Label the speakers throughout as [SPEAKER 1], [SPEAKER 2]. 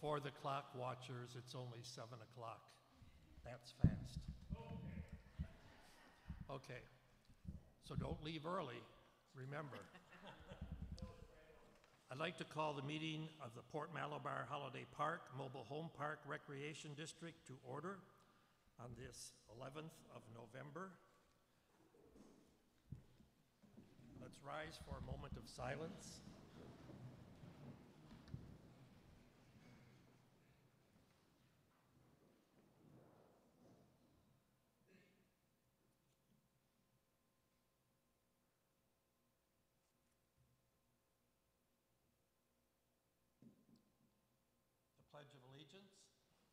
[SPEAKER 1] For the clock watchers, it's only 7 o'clock. That's fast. Okay, so don't leave early, remember. I'd like to call the meeting of the Port Malabar Holiday Park Mobile Home Park Recreation District to order on this 11th of November. Let's rise for a moment of silence. The Pledge of Allegiance.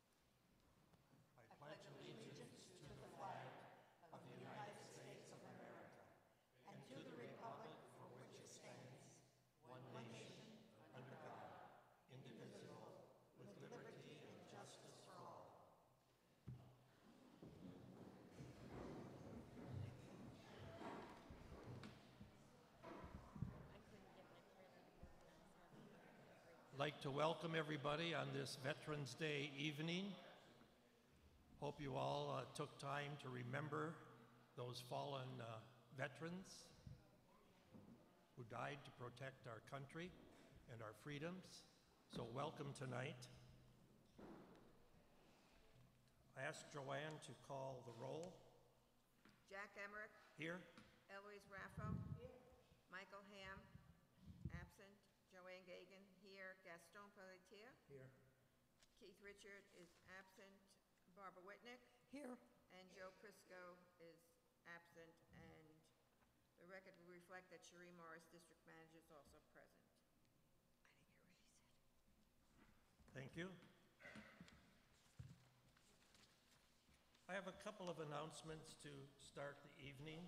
[SPEAKER 1] I pledge allegiance to the flag of the United States of America and to the republic for which it stands, one nation, under God, indivisible, with liberty and justice for all. I'd like to welcome everybody on this Veterans Day evening. Hope you all took time to remember those fallen veterans who died to protect our country and our freedoms. So welcome tonight. I ask Joanne to call the roll.
[SPEAKER 2] Jack Emmerich.
[SPEAKER 1] Here.
[SPEAKER 2] Eloise Raffo. Here. Michael Ham. Absent. Joanne Gagan. Here. Gaston Pelletier.
[SPEAKER 1] Here. Keith
[SPEAKER 2] Richard is absent. Barbara Whitnick.
[SPEAKER 3] Here.
[SPEAKER 2] And Joe Prisco is absent. And the record will reflect that Cherie Morris, District Manager, is also present. I didn't hear what he said.
[SPEAKER 1] Thank you. I have a couple of announcements to start the evening.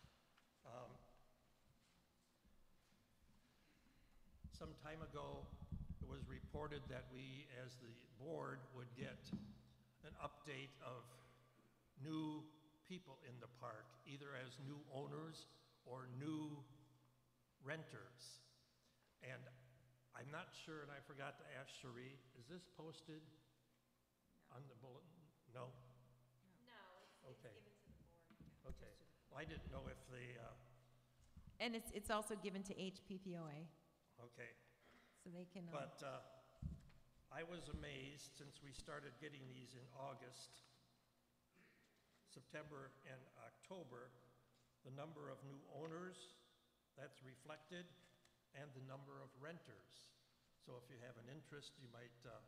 [SPEAKER 1] Some time ago, it was reported that we, as the board, would get an update of new people in the park, either as new owners or new renters. And I'm not sure, and I forgot to ask Cherie, is this posted on the bulletin? No?
[SPEAKER 4] No, it's
[SPEAKER 1] Okay.
[SPEAKER 4] given to the board.
[SPEAKER 1] Okay. Well, I didn't know if they,
[SPEAKER 3] And it's also given to HPPOA,
[SPEAKER 1] okay.
[SPEAKER 3] so they can.
[SPEAKER 1] But I was amazed since we started getting these in August, September, and October, the number of new owners that's reflected and the number of renters. So if you have an interest, you might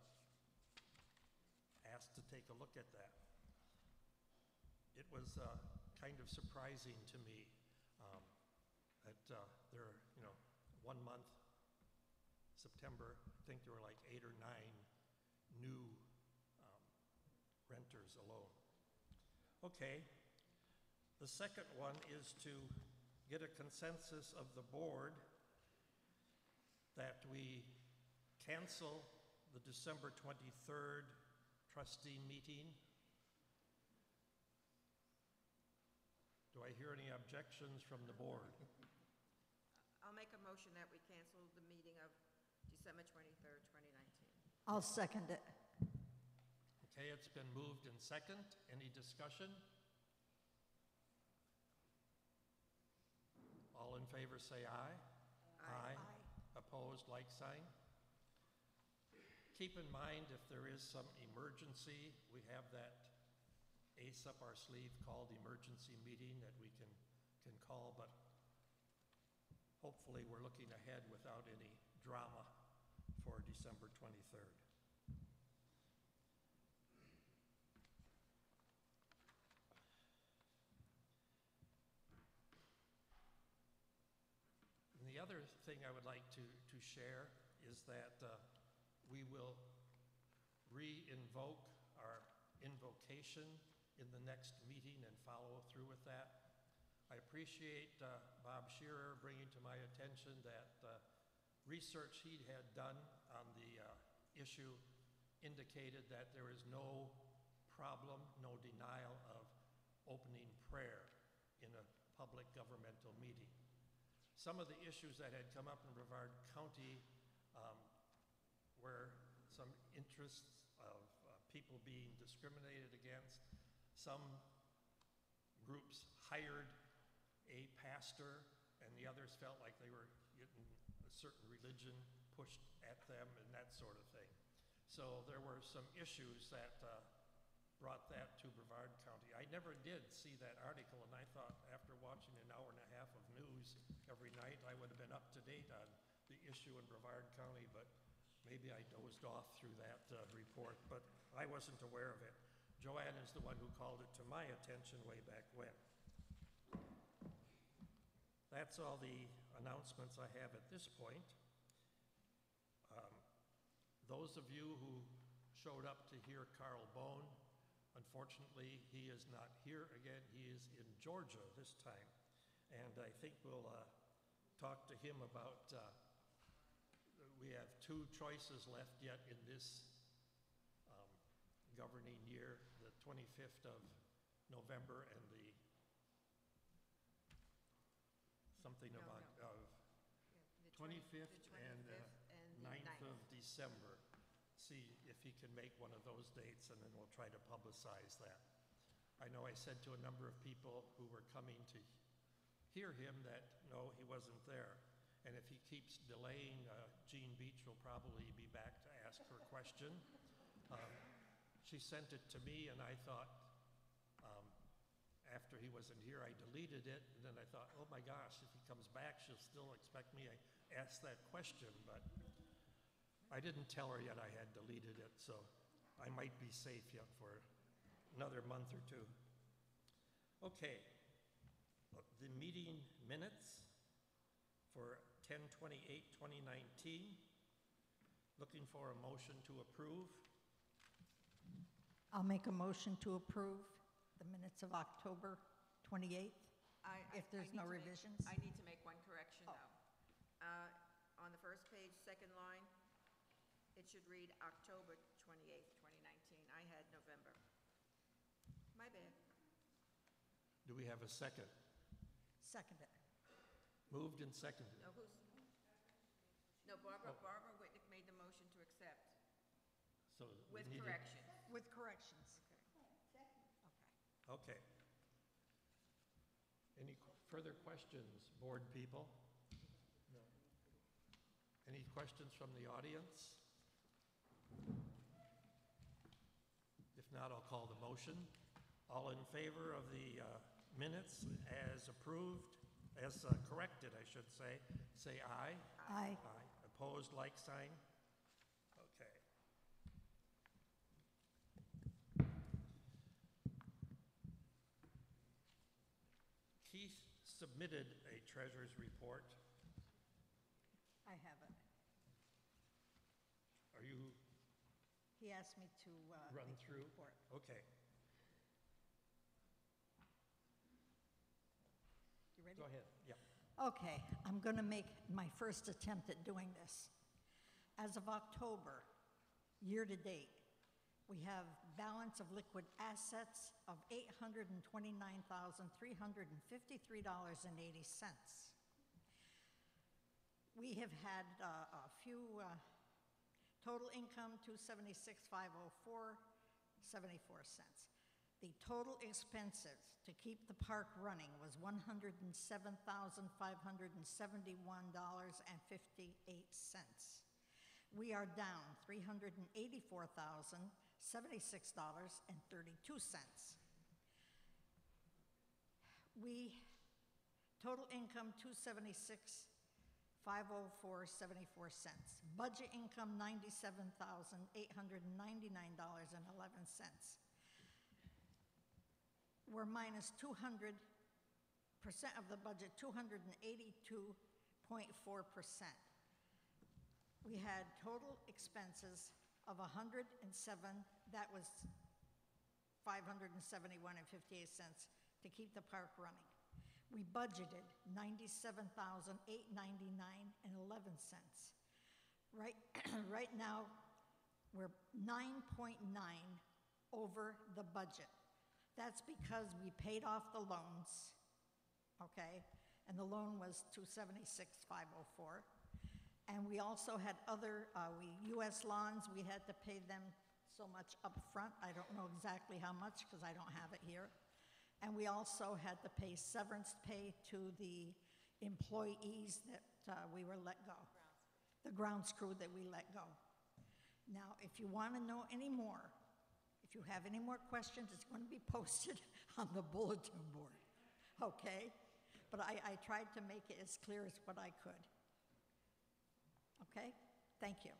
[SPEAKER 1] ask to take a look at that. It was kind of surprising to me that there are, 1 month, September, I think there were like 8 or 9 new renters alone. Okay, the second one is to get a consensus of the board that we cancel the December 23rd trustee meeting. Do I hear any objections from the board?
[SPEAKER 2] I'll make a motion that we cancel the meeting of December 23rd, 2019.
[SPEAKER 5] I'll second it.
[SPEAKER 1] Okay, it's been moved and second. Any discussion? All in favor say aye.
[SPEAKER 2] Aye.
[SPEAKER 1] Opposed, like sign. Keep in mind if there is some emergency, we have that ace up our sleeve called emergency meeting that we can call, but hopefully we're looking ahead without any drama for December 23rd. And the other thing I would like to share is that we will re-invoke our invocation in the next meeting and follow through with that. I appreciate Bob Shearer bringing to my attention that research he had done on the issue indicated that there is no problem, no denial of opening prayer in a public governmental meeting. Some of the issues that had come up in Brevard County where some interests of people being discriminated against. Some groups hired a pastor, and the others felt like they were getting a certain religion pushed at them and that sort of thing. So there were some issues that brought that to Brevard County. I never did see that article, and I thought after watching an hour and a half of news every night, I would have been up to date on the issue in Brevard County, but maybe I dozed off through that report, but I wasn't aware of it. Joanne is the one who called it to my attention way back when. That's all the announcements I have at this point. Those of you who showed up to hear Carl Bone, unfortunately, he is not here again. He is in Georgia this time. And I think we'll talk to him about, we have two choices left yet in this governing year, the 25th of November and the something
[SPEAKER 2] No,
[SPEAKER 1] about,
[SPEAKER 2] no.
[SPEAKER 1] of
[SPEAKER 2] The
[SPEAKER 1] 25th and
[SPEAKER 2] 25th and the
[SPEAKER 1] 9th of
[SPEAKER 2] 9th.
[SPEAKER 1] December. See if he can make one of those dates, and then we'll try to publicize that. I know I said to a number of people who were coming to hear him that, no, he wasn't there. And if he keeps delaying, Jean Beach will probably be back to ask her question. She sent it to me, and I thought, after he wasn't here, I deleted it, and then I thought, oh my gosh, if he comes back, she'll still expect me to ask that question, but I didn't tell her yet I had deleted it, so I might be safe yet for another month or two. Okay, the meeting minutes for 10/28/2019. Looking for a motion to approve.
[SPEAKER 5] I'll make a motion to approve the minutes of October 28th, if there's no revisions.
[SPEAKER 2] I need to make one correction,
[SPEAKER 5] Oh.
[SPEAKER 2] though. On the first page, second line, it should read October 28th, 2019. I had November. My bad.
[SPEAKER 1] Do we have a second?
[SPEAKER 5] Second it.
[SPEAKER 1] Moved and seconded.
[SPEAKER 2] No, Barbara
[SPEAKER 1] Oh.
[SPEAKER 2] Whitnick made the motion to accept
[SPEAKER 1] So we
[SPEAKER 2] with
[SPEAKER 1] need a-
[SPEAKER 2] corrections.
[SPEAKER 5] With corrections.
[SPEAKER 1] Okay. Any further questions, board people? No. Any questions from the audience? If not, I'll call the motion. All in favor of the minutes as approved, as corrected, I should say aye.
[SPEAKER 5] Aye.
[SPEAKER 1] Aye. Opposed, like sign? Okay. Keith submitted a treasurer's report.
[SPEAKER 5] I have it.
[SPEAKER 1] Are you
[SPEAKER 5] He asked me to
[SPEAKER 1] run
[SPEAKER 5] make the
[SPEAKER 1] through?
[SPEAKER 5] report.
[SPEAKER 1] Okay.
[SPEAKER 5] You ready?
[SPEAKER 1] Go ahead. Yep.
[SPEAKER 5] Okay, I'm going to make my first attempt at doing this. As of October, year-to-date, we have balance of liquid assets of $829,353.80. We have had a few total income, $276,504.74. The total expenses to keep the park running was $107,571.58. We are down $384,076.32. Total income $276,504.74. Budget income $97,899.11. We're minus 200% of the budget, 282.4%. We had total expenses of 107, that was 571.58 to keep the park running. We budgeted 97,899.11. Right now, we're 9.9 over the budget. That's because we paid off the loans, okay? And the loan was $276,504. And we also had other, US Lawns, we had to pay them so much up front. I don't know exactly how much because I don't have it here. And we also had to pay severance pay to the employees that we were let go. The grounds crew that we let go. Now, if you want to know any more, if you have any more questions, it's going to be posted on the bulletin board, okay? But I tried to make it as clear as what I could. Okay? Thank you.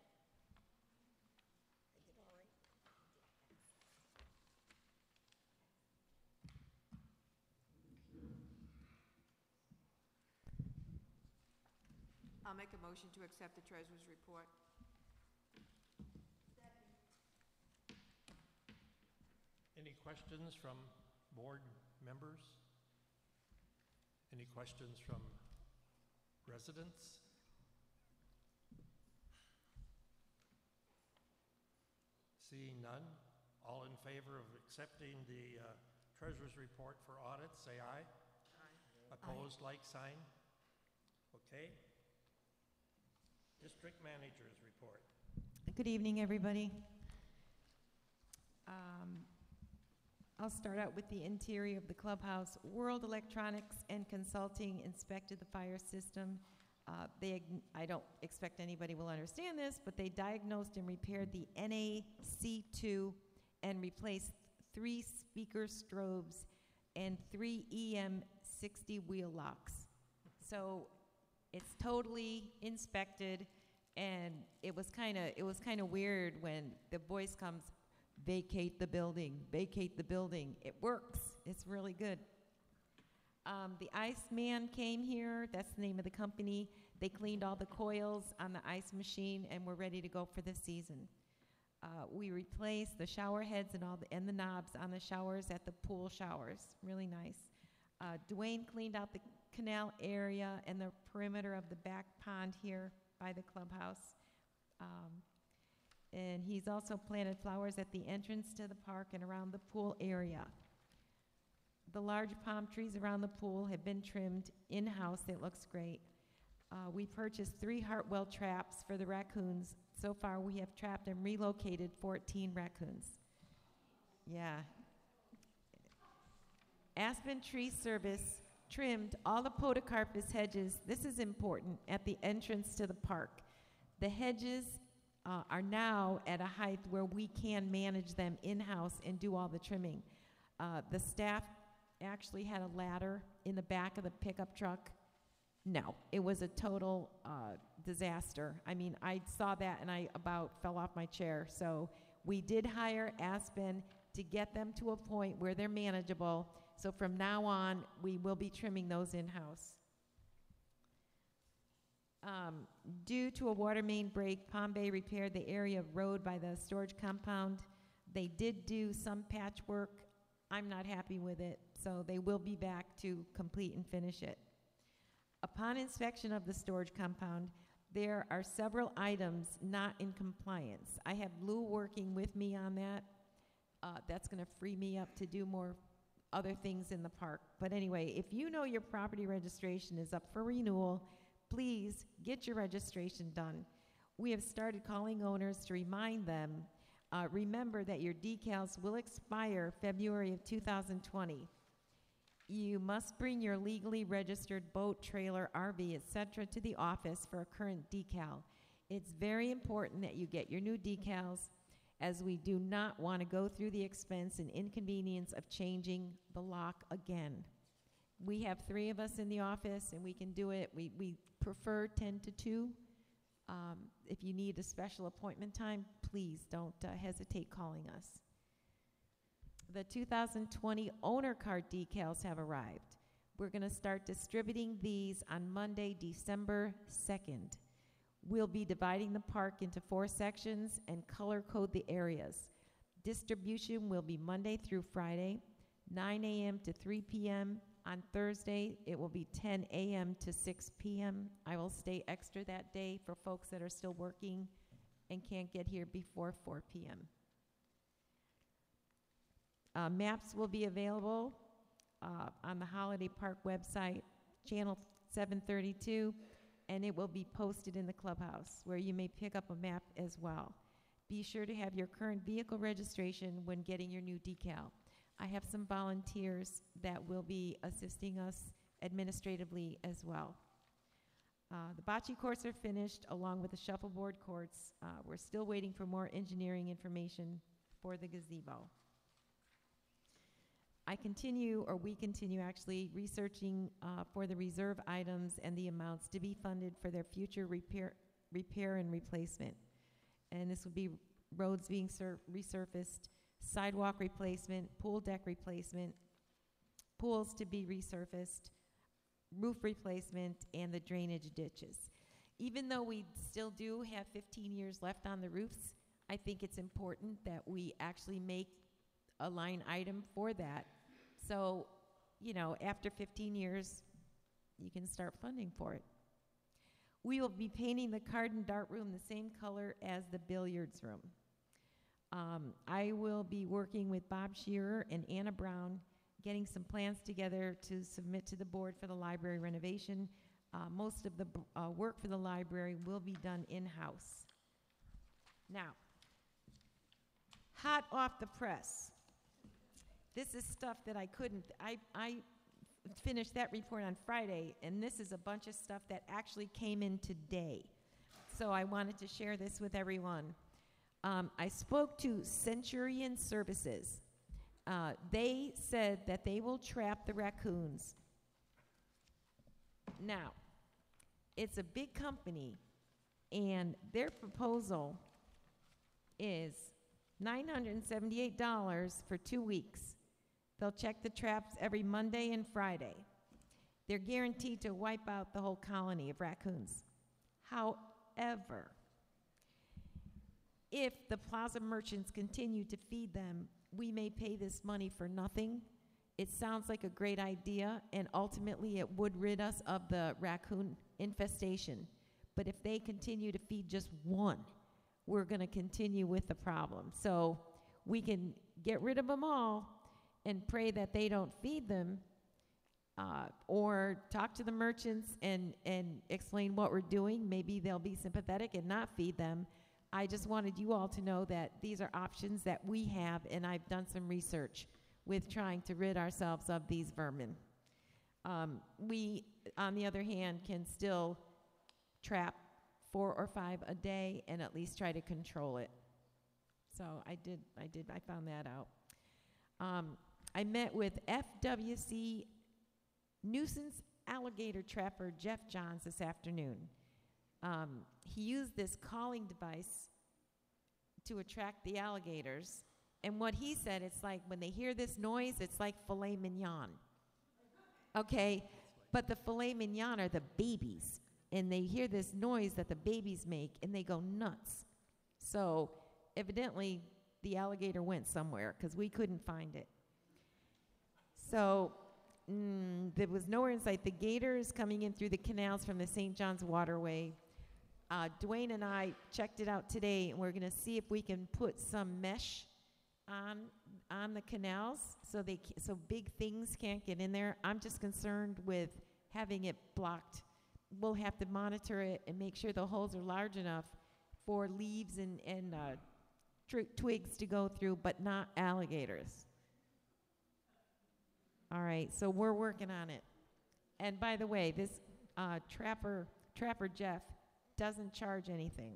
[SPEAKER 2] I'll make a motion to accept the treasurer's report.
[SPEAKER 1] Any questions from board members? Any questions from residents? Seeing none, all in favor of accepting the treasurer's report for audit, say aye.
[SPEAKER 2] Aye.
[SPEAKER 1] Opposed, like sign. Okay. District manager's report.
[SPEAKER 3] Good evening, everybody. I'll start out with the interior of the clubhouse. World Electronics and Consulting inspected the fire system. I don't expect anybody will understand this, but they diagnosed and repaired the NAC2 and replaced 3 speaker strobes and 3 EM60 wheel locks. So it's totally inspected, and it was kind of weird when the voice comes, vacate the building, vacate the building. It works. It's really good. The Iceman came here. That's the name of the company. They cleaned all the coils on the ice machine, and we're ready to go for the season. We replaced the shower heads and the knobs on the showers at the pool showers. Really nice. Dwayne cleaned out the canal area and the perimeter of the back pond here by the clubhouse. And he's also planted flowers at the entrance to the park and around the pool area. The large palm trees around the pool have been trimmed in-house. It looks great. We purchased 3 Hartwell traps for the raccoons. So far, we have trapped and relocated 14 raccoons. Yeah. Aspen Tree Service trimmed all the podocarpus hedges. This is important, at the entrance to the park. The hedges are now at a height where we can manage them in-house and do all the trimming. The staff actually had a ladder in the back of the pickup truck. No, it was a total disaster. I mean, I saw that and I about fell off my chair. So we did hire Aspen to get them to a point where they're manageable. So from now on, we will be trimming those in-house. Due to a water main break, Palm Bay repaired the area of road by the storage compound. They did do some patchwork. I'm not happy with it, so they will be back to complete and finish it. Upon inspection of the storage compound, there are several items not in compliance. I have Lou working with me on that. That's going to free me up to do more other things in the park. But anyway, if you know your property registration is up for renewal, please get your registration done. We have started calling owners to remind them, remember that your decals will expire February of 2020. You must bring your legally registered boat, trailer, RV, etc. to the office for a current decal. It's very important that you get your new decals, as we do not want to go through the expense and inconvenience of changing the lock again. We have 3 of us in the office, and we can do it. We prefer 10 to 2. If you need a special appointment time, please don't hesitate calling us. The 2020 owner card decals have arrived. We're going to start distributing these on Monday, December 2nd. We'll be dividing the park into 4 sections and color code the areas. Distribution will be Monday through Friday, 9 a.m. to 3 p.m. On Thursday, it will be 10 a.m. to 6 p.m. I will stay extra that day for folks that are still working and can't get here before 4 p.m. Maps will be available on the Holiday Park website, channel 732, and it will be posted in the clubhouse, where you may pick up a map as well. Be sure to have your current vehicle registration when getting your new decal. I have some volunteers that will be assisting us administratively as well. The bocce courts are finished, along with the shuffleboard courts. We're still waiting for more engineering information for the gazebo. We continue actually researching for the reserve items and the amounts to be funded for their future repair and replacement. And this would be roads being resurfaced, sidewalk replacement, pool deck replacement, pools to be resurfaced, roof replacement, and the drainage ditches. Even though we still do have 15 years left on the roofs, I think it's important that we actually make a line item for that. So, after 15 years, you can start funding for it. We will be painting the card and dart room the same color as the billiards room. I will be working with Bob Shearer and Anna Brown, getting some plans together to submit to the board for the library renovation. Most of the work for the library will be done in-house. Now, hot off the press. This is stuff that I finished that report on Friday, and this is a bunch of stuff that actually came in today. So I wanted to share this with everyone. I spoke to Centurion Services. They said that they will trap the raccoons. Now, it's a big company, and their proposal is $978 for 2 weeks. They'll check the traps every Monday and Friday. They're guaranteed to wipe out the whole colony of raccoons. However, if the plaza merchants continue to feed them, we may pay this money for nothing. It sounds like a great idea, and ultimately it would rid us of the raccoon infestation. But if they continue to feed just one, we're going to continue with the problem. So we can get rid of them all and pray that they don't feed them, or talk to the merchants and explain what we're doing. Maybe they'll be sympathetic and not feed them. I just wanted you all to know that these are options that we have, and I've done some research with trying to rid ourselves of these vermin. We, on the other hand, can still trap 4 or 5 a day and at least try to control it. So I found that out. I met with FWC nuisance alligator trapper Jeff Johns this afternoon. He used this calling device to attract the alligators. And what he said, it's like when they hear this noise, it's like filet mignon. Okay, but the filet mignon are the babies. And they hear this noise that the babies make, and they go nuts. So evidently, the alligator went somewhere, because we couldn't find it. So there was nowhere in sight. The gator is coming in through the canals from the St. John's Waterway. Dwayne and I checked it out today, and we're going to see if we can put some mesh on the canals so big things can't get in there. I'm just concerned with having it blocked. We'll have to monitor it and make sure the holes are large enough for leaves and twigs to go through, but not alligators. All right, so we're working on it. And by the way, this Trapper Jeff doesn't charge anything.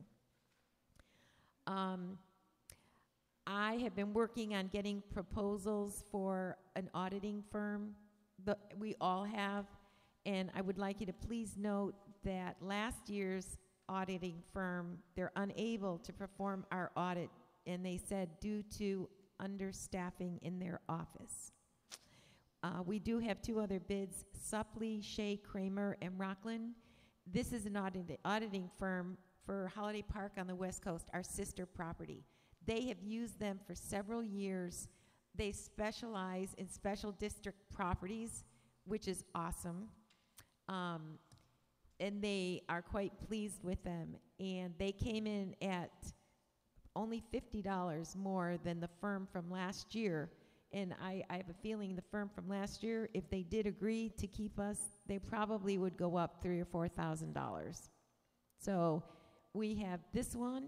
[SPEAKER 3] I have been working on getting proposals for an auditing firm. We all have. And I would like you to please note that last year's auditing firm, they're unable to perform our audit, and they said due to understaffing in their office. We do have 2 other bids, Suppley, Shea, Kramer, and Rockland. This is an auditing firm for Holiday Park on the West Coast, our sister property. They have used them for several years. They specialize in special district properties, which is awesome. And they are quite pleased with them. And they came in at only $50 more than the firm from last year. And I have a feeling the firm from last year, if they did agree to keep us, they probably would go up $3,000 or $4,000. So we have this one,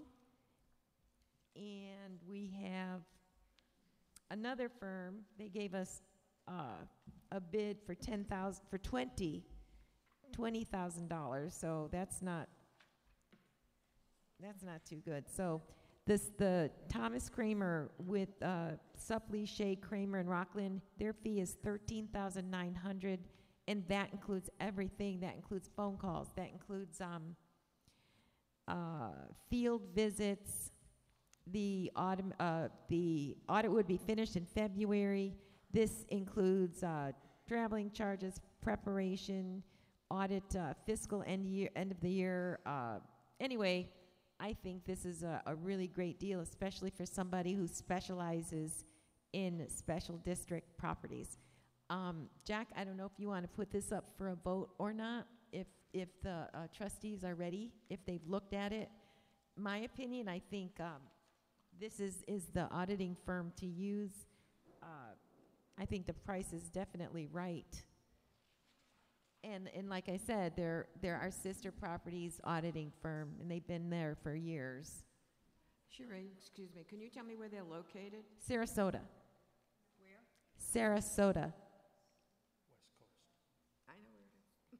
[SPEAKER 3] and we have another firm. They gave us a bid for $20,000. So that's not too good. So the Thomas Kramer with Supley, Shea, Kramer, and Rockland, their fee is $13,900, and that includes everything. That includes phone calls. That includes field visits. The audit would be finished in February. This includes traveling charges, preparation, audit, fiscal end of the year. Anyway, I think this is a really great deal, especially for somebody who specializes in special district properties. Jack, I don't know if you want to put this up for a vote or not, if the trustees are ready, if they've looked at it. My opinion, I think this is the auditing firm to use. I think the price is definitely right. And like I said, they're our sister properties auditing firm, and they've been there for years.
[SPEAKER 2] Sheree, excuse me, can you tell me where they're located?
[SPEAKER 3] Sarasota.
[SPEAKER 2] Where?
[SPEAKER 3] Sarasota.
[SPEAKER 1] West Coast.
[SPEAKER 2] I know where it is.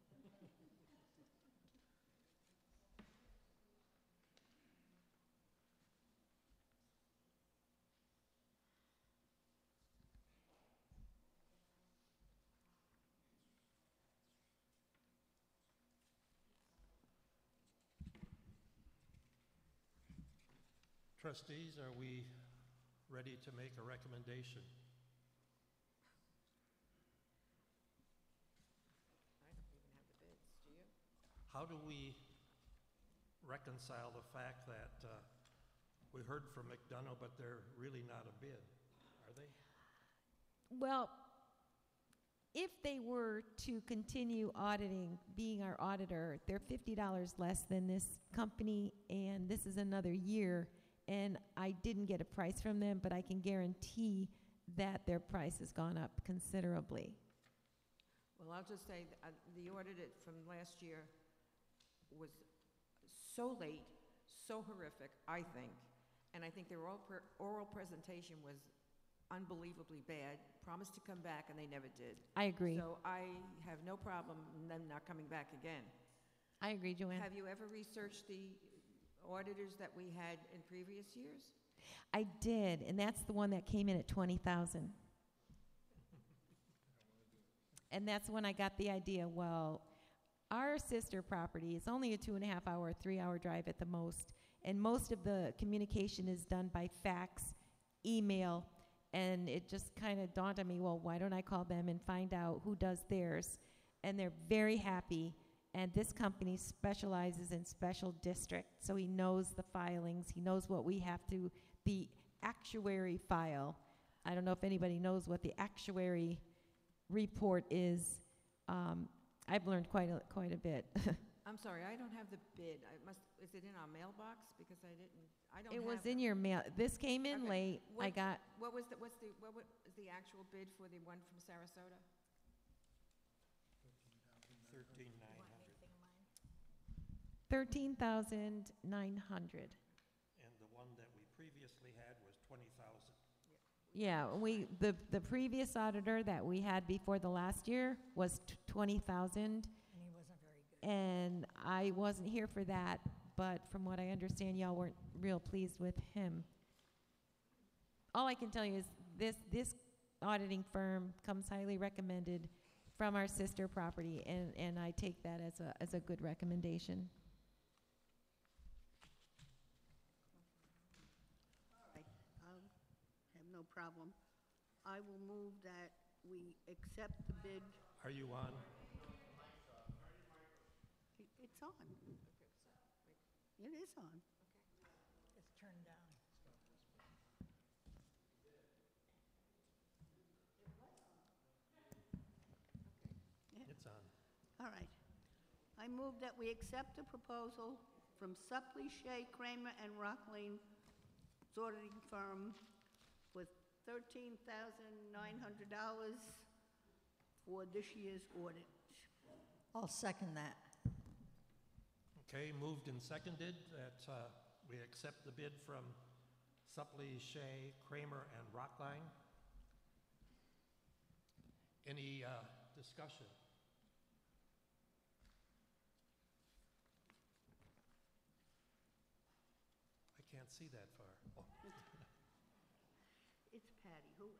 [SPEAKER 1] Trustees, are we ready to make a recommendation?
[SPEAKER 2] I don't even have the bids, do you?
[SPEAKER 1] How do we reconcile the fact that we heard from McDonough, but they're really not a bid, are they?
[SPEAKER 3] Well, if they were to continue auditing, being our auditor, they're $50 less than this company, and this is another year. And I didn't get a price from them, but I can guarantee that their price has gone up considerably.
[SPEAKER 2] Well, I'll just say, the audit from last year was so late, so horrific, I think. And I think their oral presentation was unbelievably bad, promised to come back, and they never did.
[SPEAKER 3] I agree.
[SPEAKER 2] So I have no problem in them not coming back again.
[SPEAKER 3] I agree, Joanne.
[SPEAKER 2] Have you ever researched the auditors that we had in previous years?
[SPEAKER 3] I did, and that's the one that came in at 20,000. And that's when I got the idea, well, our sister property is only a 2.5-hour, 3-hour drive at the most, and most of the communication is done by fax, email, and it just kind of dawned on me, well, why don't I call them and find out who does theirs? And they're very happy, and this company specializes in special district, so he knows the filings, he knows what we have to, the actuary file. I don't know if anybody knows what the actuary report is. I've learned quite a bit.
[SPEAKER 2] I'm sorry, I don't have the bid. Is it in our mailbox? Because I don't
[SPEAKER 3] It
[SPEAKER 2] have
[SPEAKER 3] was
[SPEAKER 2] it.
[SPEAKER 3] in your mail. This came in
[SPEAKER 2] Okay.
[SPEAKER 3] late. I got
[SPEAKER 2] What was the actual bid for the one from Sarasota?
[SPEAKER 1] 13,900.
[SPEAKER 3] 13,900.
[SPEAKER 1] And the one that we previously had was 20,000.
[SPEAKER 3] Yeah, the previous auditor that we had before the last year was 20,000,
[SPEAKER 5] And he wasn't very good.
[SPEAKER 3] and I wasn't here for that, but from what I understand, y'all weren't real pleased with him. All I can tell you is this auditing firm comes highly recommended from our sister property, and I take that as a good recommendation.
[SPEAKER 6] Have no problem. I will move that we accept the bid.
[SPEAKER 1] Are you on?
[SPEAKER 6] It's on. It is on.
[SPEAKER 5] It's turned down.
[SPEAKER 1] It's on.
[SPEAKER 6] All right. I move that we accept the proposal from Supley, Shea, Kramer, and Rockland auditing firm with $13,900 for this year's audit.
[SPEAKER 5] I'll second that.
[SPEAKER 1] Okay, moved and seconded that we accept the bid from Supply, Shea, Kramer, and Rockline. Any discussion? I can't see that far. Oh.
[SPEAKER 6] It's Patty, who?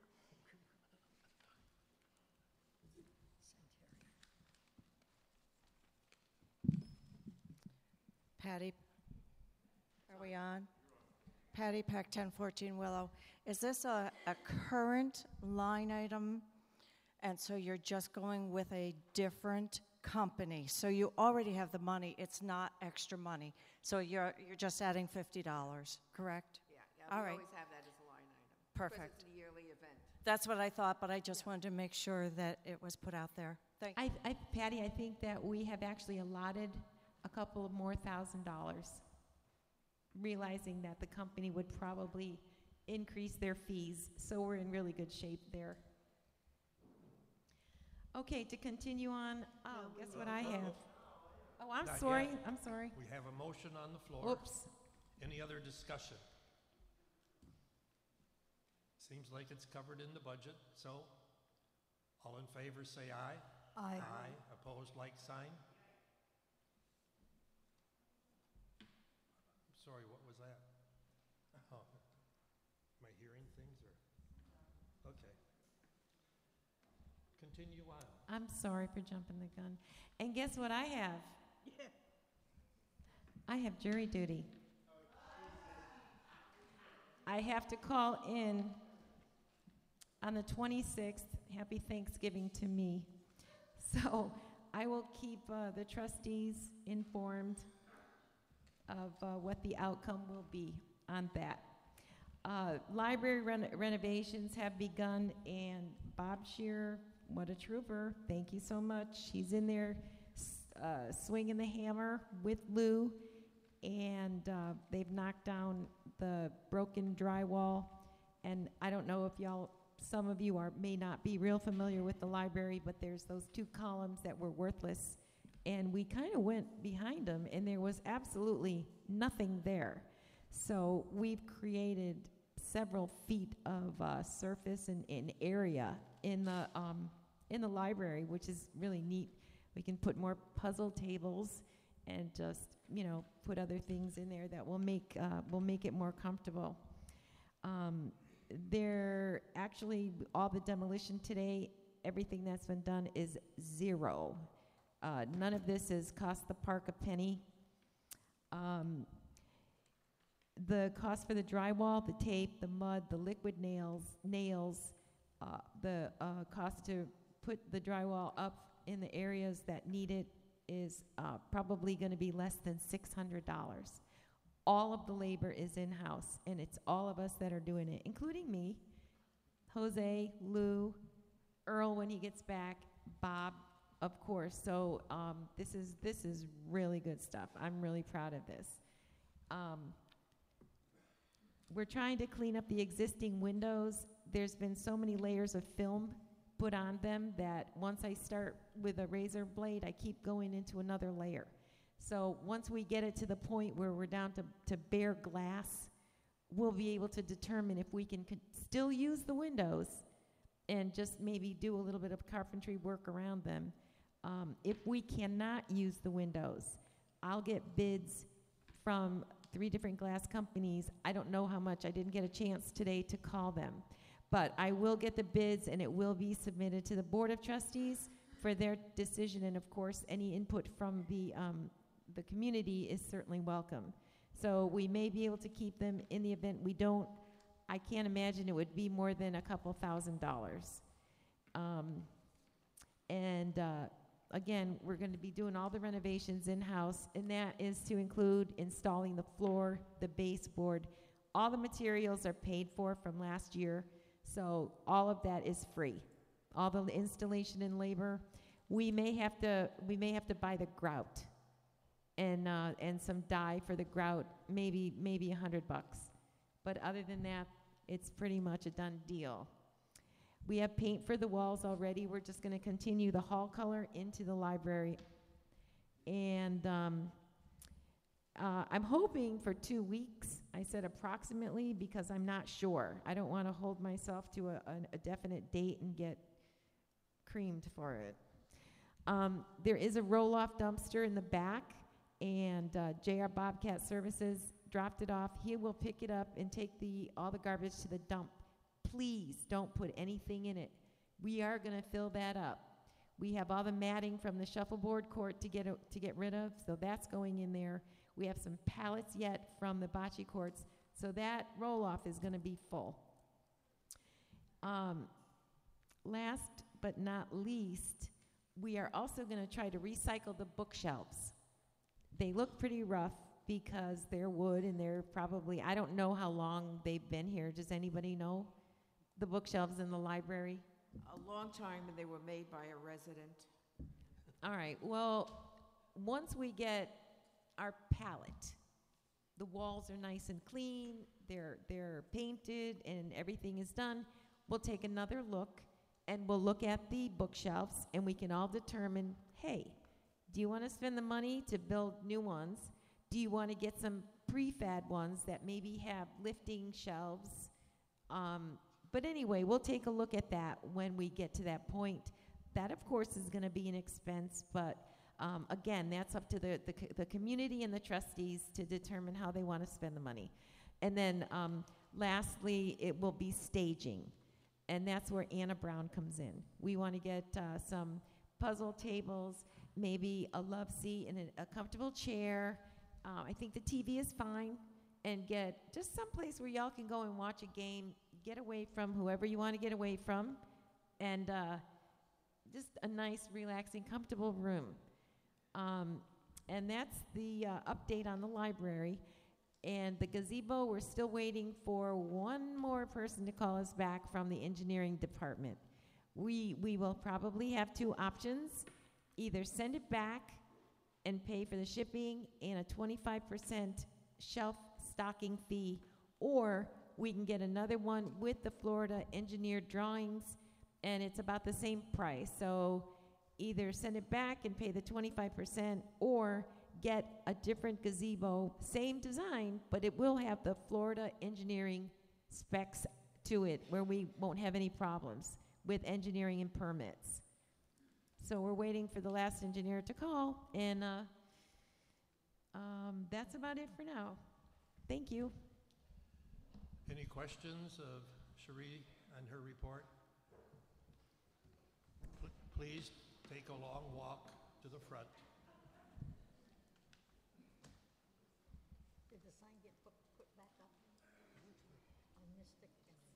[SPEAKER 7] Patty, are we on? Patty Peck, 1014 Willow. Is this a current line item? And so you're just going with a different company. So you already have the money. It's not extra money. So you're just adding $50, correct?
[SPEAKER 2] Yeah,
[SPEAKER 7] All
[SPEAKER 2] we
[SPEAKER 7] right.
[SPEAKER 2] always have that as a line item.
[SPEAKER 7] Perfect.
[SPEAKER 2] Because it's a yearly event.
[SPEAKER 7] That's what I thought, but I just wanted to make sure that it was put out there. Thank you.
[SPEAKER 3] Patty, I think that we have actually allotted a couple of more $1,000, realizing that the company would probably increase their fees, so we're in really good shape there. Okay, to continue on, guess what I have? Oh, I'm
[SPEAKER 1] Not
[SPEAKER 3] sorry,
[SPEAKER 1] yet.
[SPEAKER 3] I'm sorry.
[SPEAKER 1] We have a motion on the floor.
[SPEAKER 3] Oops.
[SPEAKER 1] Any other discussion? Seems like it's covered in the budget, so all in favor say aye.
[SPEAKER 5] Aye.
[SPEAKER 1] Aye. Opposed, like sign. Sorry, what was that? Oh, am I hearing things or? Okay. Continue on.
[SPEAKER 3] I'm sorry for jumping the gun. And guess what I have?
[SPEAKER 6] Yeah.
[SPEAKER 3] I have jury duty. I have to call in on the 26th. Happy Thanksgiving to me. So I will keep the trustees informed of what the outcome will be on that. Library renovations have begun, and Bob Shearer, what a trooper. Thank you so much. He's in there swinging the hammer with Lou, and they've knocked down the broken drywall. And I don't know if some of you may not be real familiar with the library, but there's those two columns that were worthless. And we kind of went behind them, and there was absolutely nothing there. So we've created several feet of surface and area in the library, which is really neat. We can put more puzzle tables and just put other things in there that will make it more comfortable. There actually all the demolition today, everything that's been done is zero. None of this has cost the park a penny. The cost for the drywall, the tape, the mud, the liquid nails, the cost to put the drywall up in the areas that need it is probably going to be less than $600. All of the labor is in-house, and it's all of us that are doing it, including me, Jose, Lou, Earl when he gets back, Bob, of course. So this is really good stuff. I'm really proud of this. We're trying to clean up the existing windows. There's been so many layers of film put on them that once I start with a razor blade, I keep going into another layer. So once we get it to the point where we're down to bare glass, we'll be able to determine if we can still use the windows and just maybe do a little bit of carpentry work around them. If we cannot use the windows, I'll get bids from 3 different glass companies. I don't know how much. I didn't get a chance today to call them. But I will get the bids, and it will be submitted to the Board of Trustees for their decision. And, of course, any input from the community is certainly welcome. So we may be able to keep them. In the event we don't, I can't imagine it would be more than a couple $1,000s. Again, we're going to be doing all the renovations in-house, and that is to include installing the floor, the baseboard. All the materials are paid for from last year, so all of that is free. All the installation and labor. We may have to buy the grout and some dye for the grout, maybe $100. But other than that, It's pretty much a done deal. We have paint for the walls already. We're just going to continue the hall color into the library. And I'm hoping for 2 weeks. I said approximately because I'm not sure. I don't want to hold myself to a definite date and get creamed for it. There is a roll-off dumpster in the back, and JR Bobcat Services dropped it off. He will pick it up and take all the garbage to the dump. Please don't put anything in it. We are going to fill that up. We have all the matting from the shuffleboard court to get rid of, so that's going in there. We have some pallets yet from the bocce courts, so that roll-off is going to be full. Last but not least, we are also going to try to recycle the bookshelves. They look pretty rough because they're wood and they're probably, I don't know how long they've been here. Does anybody know? The bookshelves in the library?
[SPEAKER 2] A long time, and they were made by a resident.
[SPEAKER 3] All right, well, once we get our palette, the walls are nice and clean, they're painted, and everything is done, we'll take another look, and we'll look at the bookshelves, and we can all determine, hey, do you want to spend the money to build new ones? Do you want to get some prefab ones that maybe have lifting shelves? But anyway, we'll take a look at that when we get to that point. That, of course, is going to be an expense, but again, that's up to the community and the trustees to determine how they want to spend the money. And then lastly, it will be staging, and that's where Anna Brown comes in. We want to get some puzzle tables, maybe a love seat and a comfortable chair. I think the TV is fine, and get just someplace where y'all can go and watch a game, get away from whoever you want to get away from, and just a nice, relaxing, comfortable room. And that's the update on the library. And the gazebo, we're still waiting for one more person to call us back from the engineering department. We will probably have two options: either send it back and pay for the shipping and a 25% shelf stocking fee, or we can get another one with the Florida engineered drawings, and it's about the same price. So either send it back and pay the 25%, or get a different gazebo, same design, but it will have the Florida engineering specs to it, where we won't have any problems with engineering and permits. So we're waiting for the last engineer to call, and that's about it for now. Thank you.
[SPEAKER 1] Any questions of Cherie on her report? Please take a long walk to the front.
[SPEAKER 5] Did the sign get put back up? I missed it.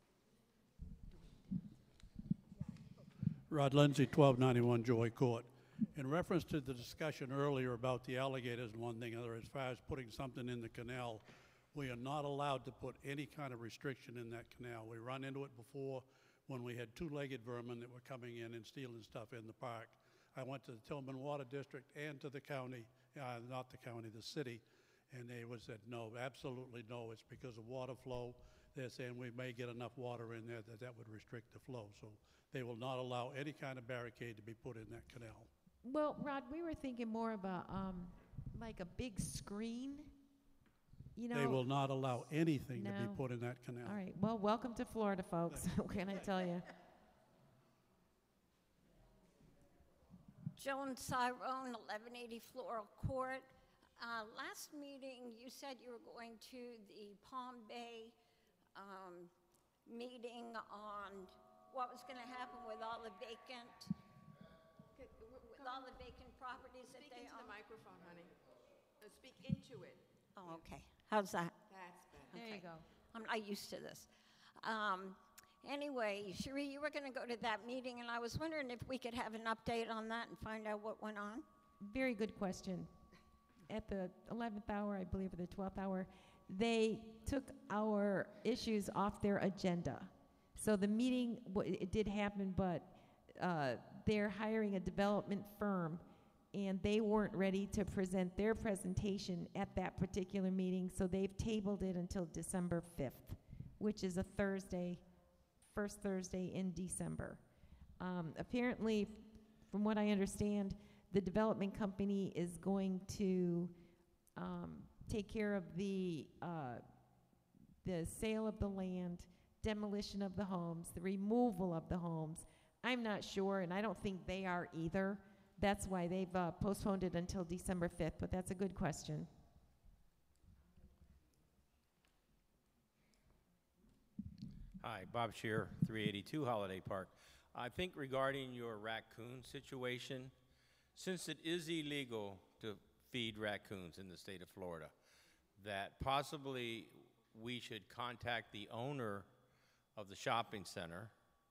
[SPEAKER 8] Rod Lindsay, 1291 Joy Court. In reference to the discussion earlier about the alligators and one thing other, as far as putting something in the canal, we are not allowed to put any kind of restriction in that canal. We run into it before when we had two-legged vermin that were coming in and stealing stuff in the park. I went to the Tillman Water District and to the county, not the county, the city, and they said, no, absolutely no, it's because of water flow. They're saying we may get enough water in there that would restrict the flow. So they will not allow any kind of barricade to be put in that canal.
[SPEAKER 3] Well, Rod, we were thinking more of like a big screen, you know.
[SPEAKER 8] They will not allow anything to be
[SPEAKER 3] No.
[SPEAKER 8] put in that canal.
[SPEAKER 3] All right, well, welcome to Florida, folks. What can I tell you?
[SPEAKER 4] Joan Cyrone, 1180 Floral Court. Last meeting, you said you were going to the Palm Bay meeting on what was going to happen with all the vacant properties that they own.
[SPEAKER 2] microphone, honey. Speak into it.
[SPEAKER 4] Oh, okay. How's that?
[SPEAKER 2] That's better.
[SPEAKER 3] There you go.
[SPEAKER 4] I'm not used to this. Anyway, Cherie, you were going to go to that meeting, and I was wondering if we could have an update on that and find out what went on.
[SPEAKER 3] Very good question. At the 11th hour, I believe, or the 12th hour, they took our issues off their agenda. So the meeting, it did happen, but they're hiring a development firm, and they weren't ready to present their presentation at that particular meeting, so they've tabled it until December 5th. which is a Thursday, first Thursday in December. Apparently, from what I understand, the development company is going to take care of the sale of the land, demolition of the homes, the removal of the homes. I'm not sure, and I don't think they are either. That's why they've postponed it until December 5th, but that's a good question.
[SPEAKER 9] Hi, Bob Shear, 382 Holiday Park. I think regarding your raccoon situation, since it is illegal to feed raccoons in the state of Florida, that possibly we should contact the owner of the shopping center,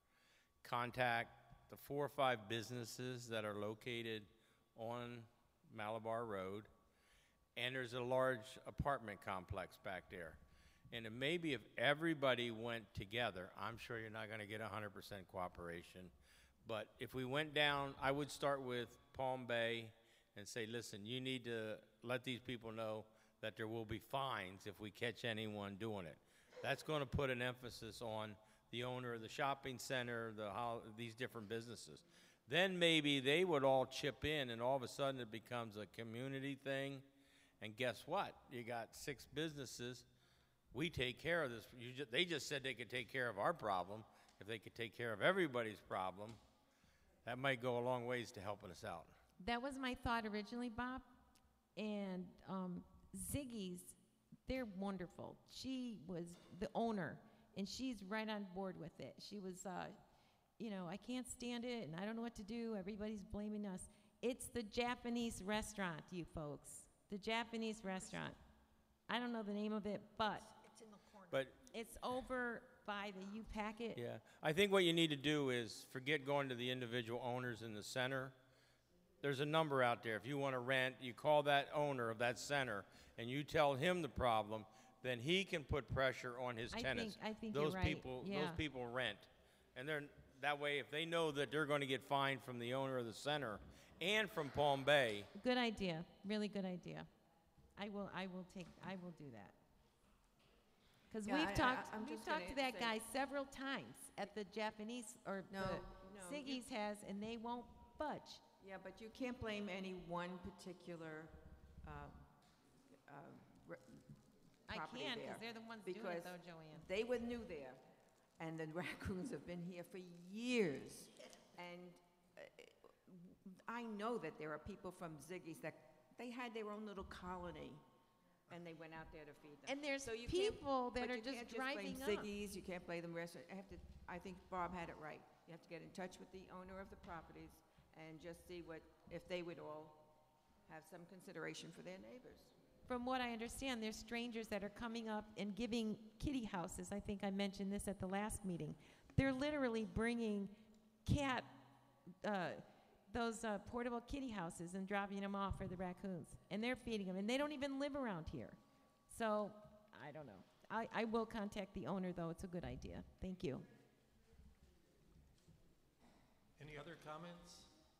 [SPEAKER 9] contact the 4 or 5 businesses that are located on Malabar Road, and there's a large apartment complex back there. And it maybe if everybody went together, I'm sure you're not going to get 100% cooperation, but if we went down, I would start with Palm Bay and say, listen, you need to let these people know that there will be fines if we catch anyone doing it. That's going to put an emphasis on the owner of the shopping center, these different businesses. Then maybe they would all chip in, and all of a sudden it becomes a community thing. And guess what? You got 6 businesses. We take care of this. They just said they could take care of our problem. If they could take care of everybody's problem, that might go a long ways to helping us out.
[SPEAKER 3] That was my thought originally, Bob. And Ziggy's, they're wonderful. She was the owner, and she's right on board with it. She was, I can't stand it, and I don't know what to do. Everybody's blaming us. It's the Japanese restaurant, you folks. The Japanese restaurant. I don't know the name of it, but
[SPEAKER 5] It's in the corner.
[SPEAKER 9] But
[SPEAKER 3] it's over by the U-Packet.
[SPEAKER 9] yeah, I think what you need to do is forget going to the individual owners in the center. There's a number out there. If you want to rent, you call that owner of that center, and you tell him the problem, then he can put pressure on his tenants.
[SPEAKER 3] I think
[SPEAKER 9] those
[SPEAKER 3] you're right.
[SPEAKER 9] people,
[SPEAKER 3] Yeah.
[SPEAKER 9] those people rent, and that way, if they know that they're going to get fined from the owner of the center and from Palm Bay.
[SPEAKER 3] Good idea. Really good idea. I will do that. Because
[SPEAKER 2] Yeah,
[SPEAKER 3] we've talked
[SPEAKER 2] I'm
[SPEAKER 3] we've
[SPEAKER 2] just
[SPEAKER 3] talked to
[SPEAKER 2] gonna
[SPEAKER 3] that
[SPEAKER 2] say-
[SPEAKER 3] guy several times at the Japanese or
[SPEAKER 2] No,
[SPEAKER 3] the
[SPEAKER 2] no,
[SPEAKER 3] Siggy's has, and they won't budge.
[SPEAKER 2] Yeah, but you can't blame any one particular
[SPEAKER 3] I
[SPEAKER 2] property
[SPEAKER 3] can,
[SPEAKER 2] there.
[SPEAKER 3] because they're the ones doing
[SPEAKER 2] because
[SPEAKER 3] it, though, Joanne.
[SPEAKER 2] They were new there, and the raccoons have been here for years. And I know that there are people from Ziggy's that they had their own little colony, and they went out there to feed them.
[SPEAKER 3] And there's
[SPEAKER 2] So you can't-
[SPEAKER 3] people that
[SPEAKER 2] but
[SPEAKER 3] are
[SPEAKER 2] you
[SPEAKER 3] just
[SPEAKER 2] can't
[SPEAKER 3] driving
[SPEAKER 2] blame
[SPEAKER 3] up.
[SPEAKER 2] Ziggy's, you can't blame the restaurant. I think Bob had it right. You have to get in touch with the owner of the properties and just see if they would all have some consideration for their neighbors.
[SPEAKER 3] From what I understand, there's strangers that are coming up and giving kitty houses. I think I mentioned this at the last meeting. They're literally bringing those portable kitty houses and dropping them off for the raccoons. And they're feeding them. And they don't even live around here. So, I don't know. I will contact the owner, though. It's a good idea. Thank you.
[SPEAKER 1] Any other comments?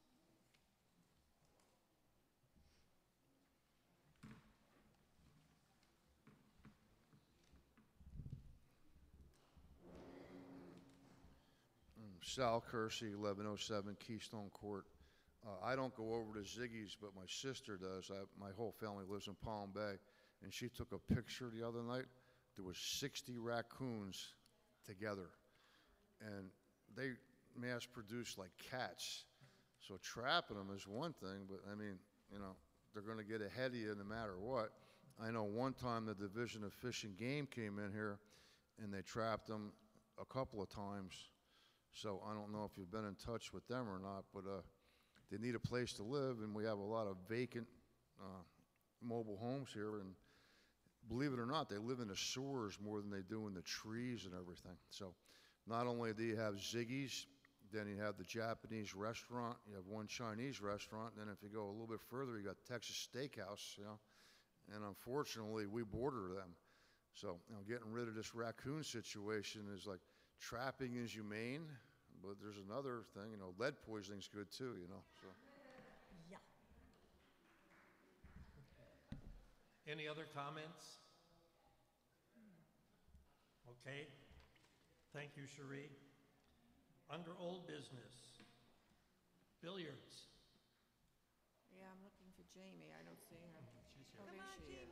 [SPEAKER 10] Sal Kersey, 1107 Keystone Court. I don't go over to Ziggy's, but my sister does. My whole family lives in Palm Bay, and she took a picture the other night. There was 60 raccoons together, and they mass-produce like cats. So trapping them is one thing, but I mean, they're going to get ahead of you no matter what. I know one time the Division of Fish and Game came in here, and they trapped them a couple of times. So I don't know if you've been in touch with them or not, but they need a place to live, and we have a lot of vacant mobile homes here. And believe it or not, they live in the sewers more than they do in the trees and everything. So not only do you have Ziggy's, then you have the Japanese restaurant, you have one Chinese restaurant, and then if you go a little bit further, you got Texas Steakhouse, and unfortunately, we border them. So getting rid of this raccoon situation is like, trapping is humane, but there's another thing, lead poisoning's good too, so.
[SPEAKER 5] Yeah.
[SPEAKER 1] Any other comments? Okay, Thank you, Cherie. Under old business, billiards.
[SPEAKER 2] Yeah, I'm looking for Jamie. I don't see her.
[SPEAKER 1] She's
[SPEAKER 2] Oh,
[SPEAKER 1] here.
[SPEAKER 2] there she is.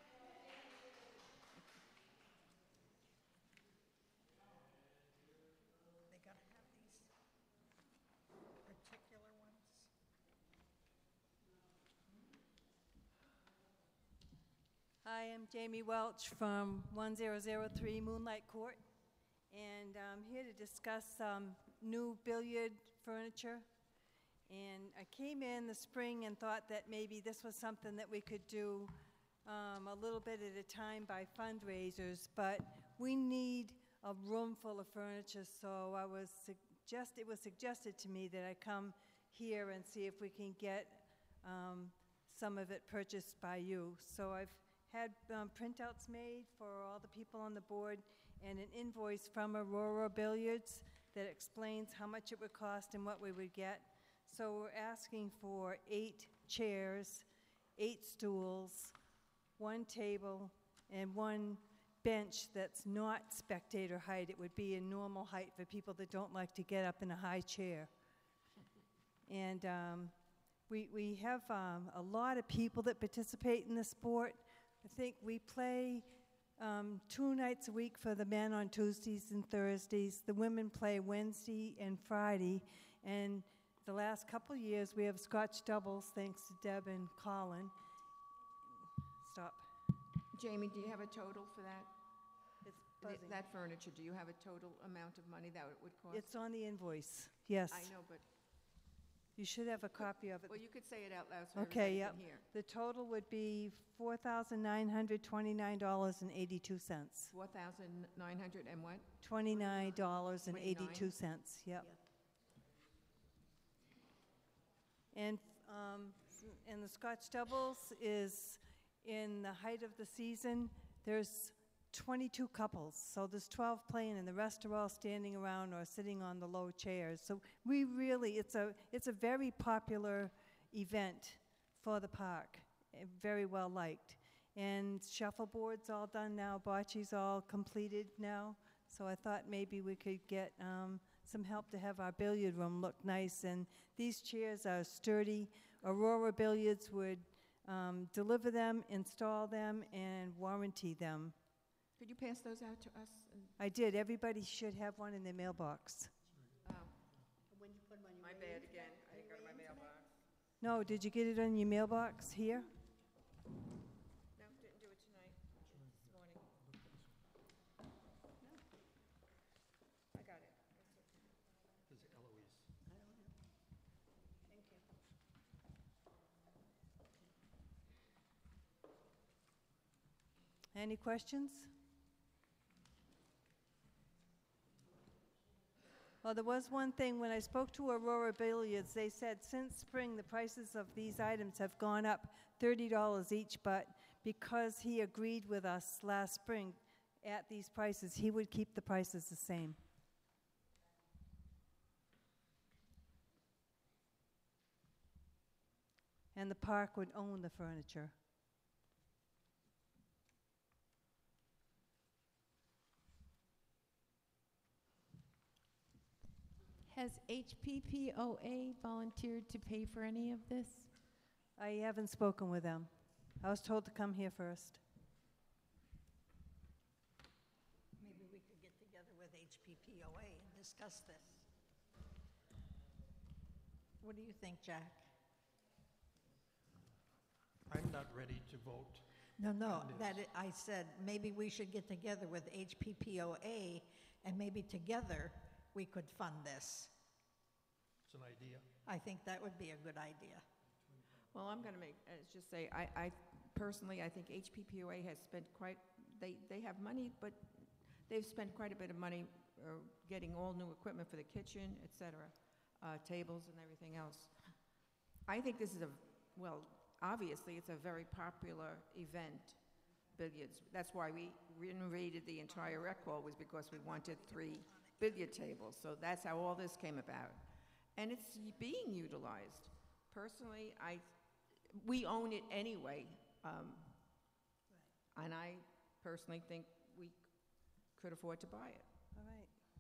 [SPEAKER 5] They gotta have these particular ones.
[SPEAKER 11] Hi, I'm Jamie Welch from 1003 Moonlight Court, and I'm here to discuss new billiard furniture. And I came in the spring and thought that maybe this was something that we could do a little bit at a time by fundraisers, but we need a room full of furniture, so it was suggested to me that I come here and see if we can get some of it purchased by you. So I've had printouts made for all the people on the board and an invoice from Aurora Billiards that explains how much it would cost and what we would get. So we're asking for 8 chairs, 8 stools, 1 table, and 1 bench that's not spectator height. It would be a normal height for people that don't like to get up in a high chair. And we have a lot of people that participate in the sport. I think we play 2 nights a week for the men on Tuesdays and Thursdays. The women play Wednesday and Friday. And the last couple of years, we have Scotch doubles, thanks to Deb and Colin. Stop.
[SPEAKER 2] Jamie, do you have a total for that?
[SPEAKER 11] It's buzzing.
[SPEAKER 2] That furniture, do you have a total amount of money that it would cost?
[SPEAKER 11] It's on the invoice, yes.
[SPEAKER 2] I know, but,
[SPEAKER 11] You should have a copy of it.
[SPEAKER 2] well, you could say it out loud so
[SPEAKER 11] Okay,
[SPEAKER 2] everybody
[SPEAKER 11] yep.
[SPEAKER 2] can hear.
[SPEAKER 11] The total would be $4,929.82.
[SPEAKER 2] 4,900 and what?
[SPEAKER 11] $29.82, yep. And the Scotch doubles is, in the height of the season, there's 22 couples, so there's 12 playing, and the rest are all standing around or sitting on the low chairs. So we really, it's a very popular event for the park, very well liked. And shuffleboard's all done now, bocce's all completed now, so I thought maybe we could get some help to have our billiard room look nice. And these chairs are sturdy. Aurora Billiards would deliver them, install them, and warranty them.
[SPEAKER 2] Could you pass those out to us?
[SPEAKER 11] I did. Everybody should have one in their mailbox.
[SPEAKER 2] Oh,
[SPEAKER 6] When you put them on your
[SPEAKER 2] my
[SPEAKER 6] way
[SPEAKER 2] bad
[SPEAKER 6] in?
[SPEAKER 2] again. I didn't go to my mailbox.
[SPEAKER 11] No, did you get it in your mailbox here?
[SPEAKER 2] No, didn't do it tonight, this morning. I got it.
[SPEAKER 1] This is Eloise.
[SPEAKER 6] I don't have. Thank you.
[SPEAKER 11] Any questions? Well, there was one thing, when I spoke to Aurora Billiards, they said since spring, the prices of these items have gone up $30 each, but because he agreed with us last spring at these prices, he would keep the prices the same. And the park would own the furniture.
[SPEAKER 3] Has HPPOA volunteered to pay for any of this?
[SPEAKER 11] I haven't spoken with them. I was told to come here first.
[SPEAKER 5] Maybe we could get together with HPPOA and discuss this. What do you think, Jack?
[SPEAKER 1] I'm not ready to vote.
[SPEAKER 5] No,
[SPEAKER 1] on this.
[SPEAKER 5] I said, maybe we should get together with HPPOA, and maybe together we could fund this.
[SPEAKER 1] It's an idea.
[SPEAKER 5] I think that would be a good idea.
[SPEAKER 2] Well, I'm going to just say, I personally, I think HPPOA has spent they have money, but they've spent quite a bit of money getting all new equipment for the kitchen, et cetera, tables and everything else. I think this is obviously it's a very popular event, billiards. That's why we renovated the entire rec hall, was because we wanted 3 billiard tables. So that's how all this came about. And it's being utilized. Personally, we own it anyway. And I personally think we could afford to buy it.
[SPEAKER 11] All right.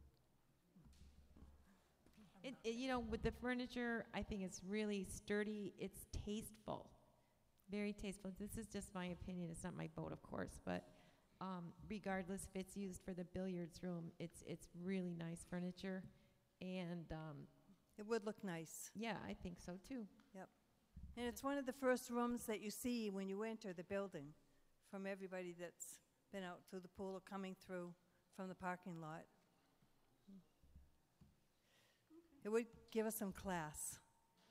[SPEAKER 3] With the furniture, I think it's really sturdy. It's tasteful, very tasteful. This is just my opinion. It's not my vote, of course, but regardless if it's used for the billiards room, it's really nice furniture, and
[SPEAKER 11] It would look nice.
[SPEAKER 3] yeah, I think so too.
[SPEAKER 11] Yep. And it's one of the first rooms that you see when you enter the building from everybody that's been out to the pool or coming through from the parking lot. It would give us some class.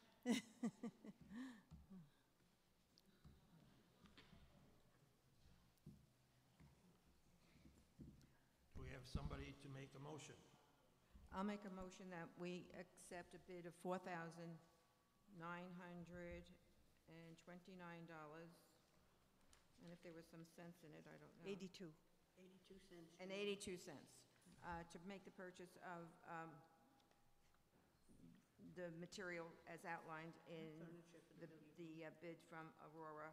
[SPEAKER 1] Do we have somebody to make a motion?
[SPEAKER 2] I'll make a motion that we accept a bid of $4,929. And if there was some cents in it, I don't know.
[SPEAKER 11] 82.
[SPEAKER 6] 82 cents.
[SPEAKER 2] And 82 cents, to make the purchase of the material as outlined in
[SPEAKER 6] Furniture for
[SPEAKER 2] the
[SPEAKER 6] the
[SPEAKER 2] bid from Aurora.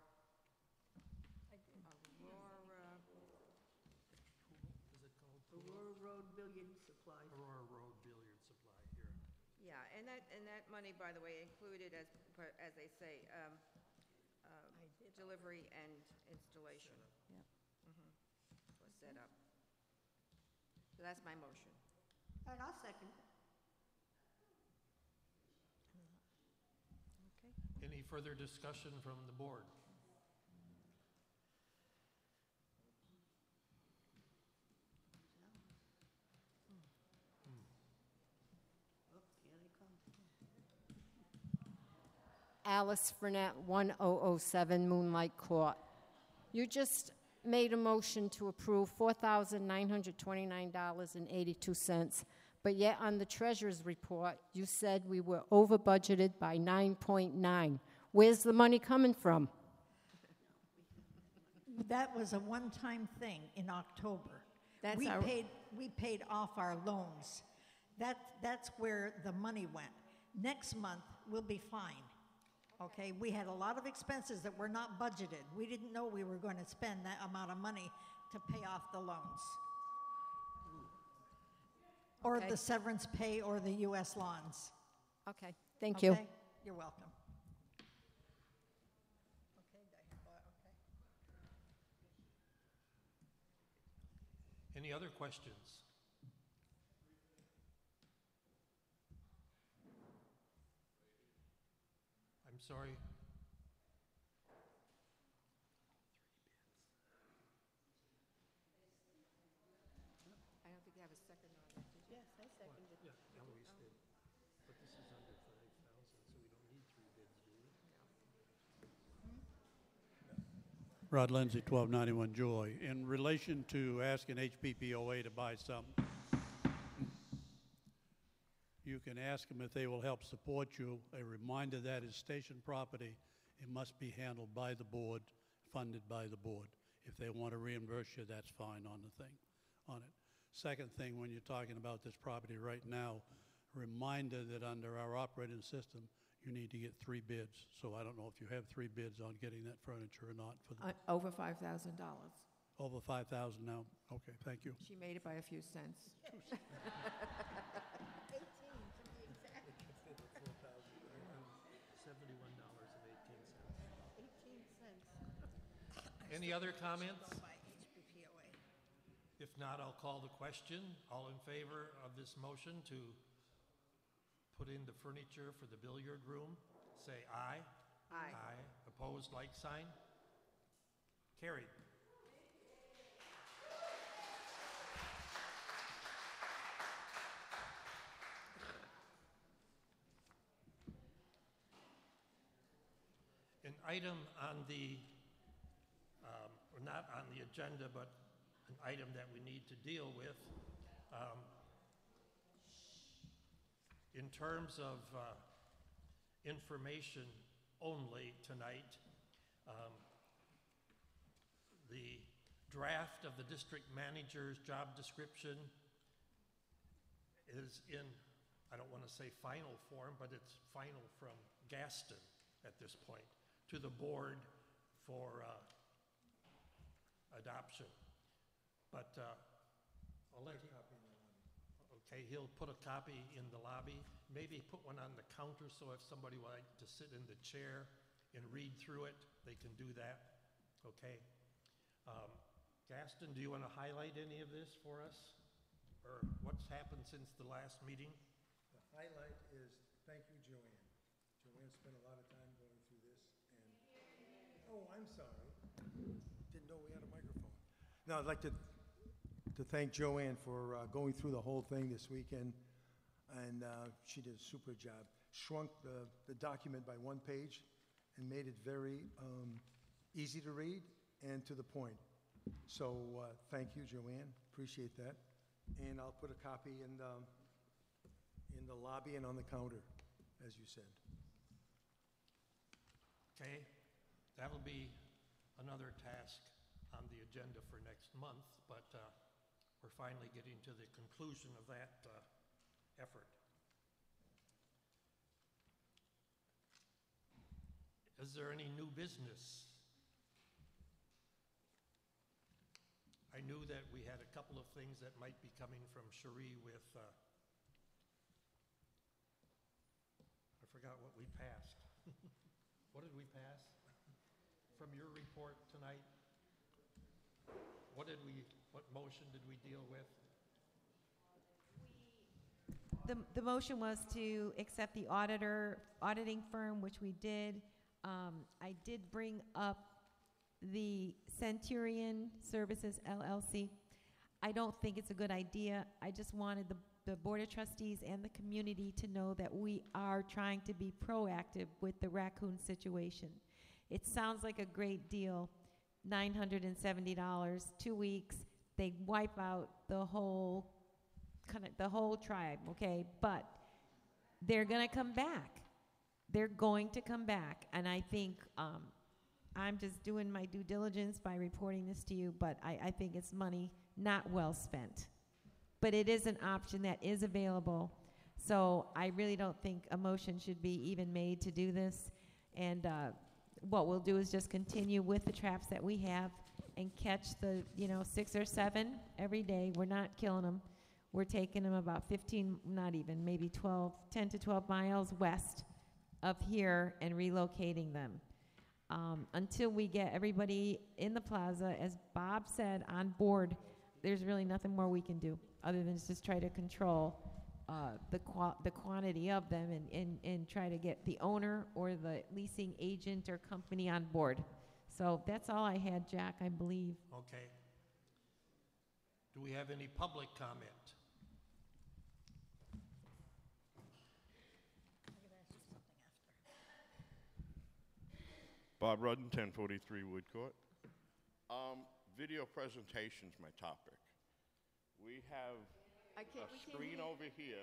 [SPEAKER 6] Aurora Road Billiard Supplies.
[SPEAKER 1] Aurora Road Billiard Supply here.
[SPEAKER 2] Yeah, and that money, by the way, included, as they say, delivery and installation.
[SPEAKER 11] Yep.
[SPEAKER 2] Was set up. So that's my motion.
[SPEAKER 6] All right, I'll second.
[SPEAKER 11] Okay.
[SPEAKER 1] Any further discussion from the board?
[SPEAKER 6] Oh, here they come.
[SPEAKER 12] Alice Burnett, 1007 Moonlight Court. You just made a motion to approve $4,929.82, but yet on the treasurer's report, you said we were over budgeted by 9.9. Where's the money coming from?
[SPEAKER 5] That was a one-time thing in October.
[SPEAKER 2] That's
[SPEAKER 5] We
[SPEAKER 2] our-
[SPEAKER 5] paid off our loans. That's where the money went. Next month, we'll be fine. Okay, we had a lot of expenses that were not budgeted. We didn't know we were going to spend that amount of money to pay off the loans. Or
[SPEAKER 12] Okay.
[SPEAKER 5] the severance pay or the US lawns.
[SPEAKER 12] Okay, thank you.
[SPEAKER 5] Okay? You're welcome.
[SPEAKER 1] Any other questions? I'm sorry.
[SPEAKER 2] I don't think you have a second on that, did you?
[SPEAKER 6] Yes, I seconded.
[SPEAKER 1] Yeah, Eloise did. But this is under 5,000, so we don't need three bids, do we?
[SPEAKER 8] Rod Lindsay, 1291 Joy. In relation to asking HPPOA to buy something, you can ask them if they will help support you. A reminder that is station property. It must be handled by the board, funded by the board. If they want to reimburse you, that's fine on the thing, on it. Second thing, when you're talking about this property right now, reminder that under our operating system, you need to get 3 bids. So I don't know if you have 3 bids on getting that furniture or not for the,
[SPEAKER 2] Over $5,000.
[SPEAKER 8] over 5,000 now. Okay, thank you.
[SPEAKER 2] She made it by a few cents.
[SPEAKER 6] 18, to be exact.
[SPEAKER 1] $71.18.
[SPEAKER 6] 18 cents.
[SPEAKER 1] Any other comments?
[SPEAKER 5] Go by HPPOA.
[SPEAKER 1] If not, I'll call the question. All in favor of this motion to put in the furniture for the billiard room, say aye.
[SPEAKER 2] Aye.
[SPEAKER 1] Aye. Opposed, like sign? Carried. An item on the, or not on the agenda, but an item that we need to deal with, in terms of information only tonight, the draft of the district manager's job description is in, I don't want to say final form, but it's final from Gaston at this point to the board for adoption. But I'll let you. Okay, he'll put a copy in the lobby, maybe put one on the counter, so if somebody would like to sit in the chair and read through it, they can do that, okay? Gaston, do you want to highlight any of this for us? Or what's happened since the last meeting?
[SPEAKER 13] The highlight is, thank you, Joanne. Joanne spent a lot of time going through this, and, oh, I'm sorry. Didn't know we had a microphone. No, I'd like to thank Joanne for going through the whole thing this weekend, and she did a super job. Shrunk the document by one page and made it very easy to read and to the point. So thank you, Joanne. Appreciate that. And I'll put a copy in the lobby and on the counter, as you said.
[SPEAKER 1] Okay, that'll be another task on the agenda for next month, but we're finally getting to the conclusion of that effort. Is there any new business? I knew that we had a couple of things that might be coming from Cherie with, I forgot what we passed. What did we pass from your report tonight? What motion did we deal with?
[SPEAKER 3] The motion was to accept the auditing firm, which we did. I did bring up the Centurion Services LLC. I don't think it's a good idea. I just wanted the Board of Trustees and the community to know that we are trying to be proactive with the raccoon situation. It sounds like a great deal, $970, 2 weeks. They wipe out the whole tribe, okay? But they're going to come back. They're going to come back, and I think I'm just doing my due diligence by reporting this to you, but I think it's money not well spent. But it is an option that is available, so I really don't think a motion should be even made to do this. And what we'll do is just continue with the traps that we have and catch the 6 or 7 every day. We're not killing them. We're taking them about 15, not even, maybe 10 to 12 miles west of here and relocating them. Until we get everybody in the plaza, as Bob said, on board, there's really nothing more we can do other than just try to control the quantity of them and try to get the owner or the leasing agent or company on board. So that's all I had, Jack, I believe.
[SPEAKER 1] Okay. Do we have any public comment?
[SPEAKER 14] Bob Rudden, 1043 Woodcourt. Video presentation's my topic. We have a screen over here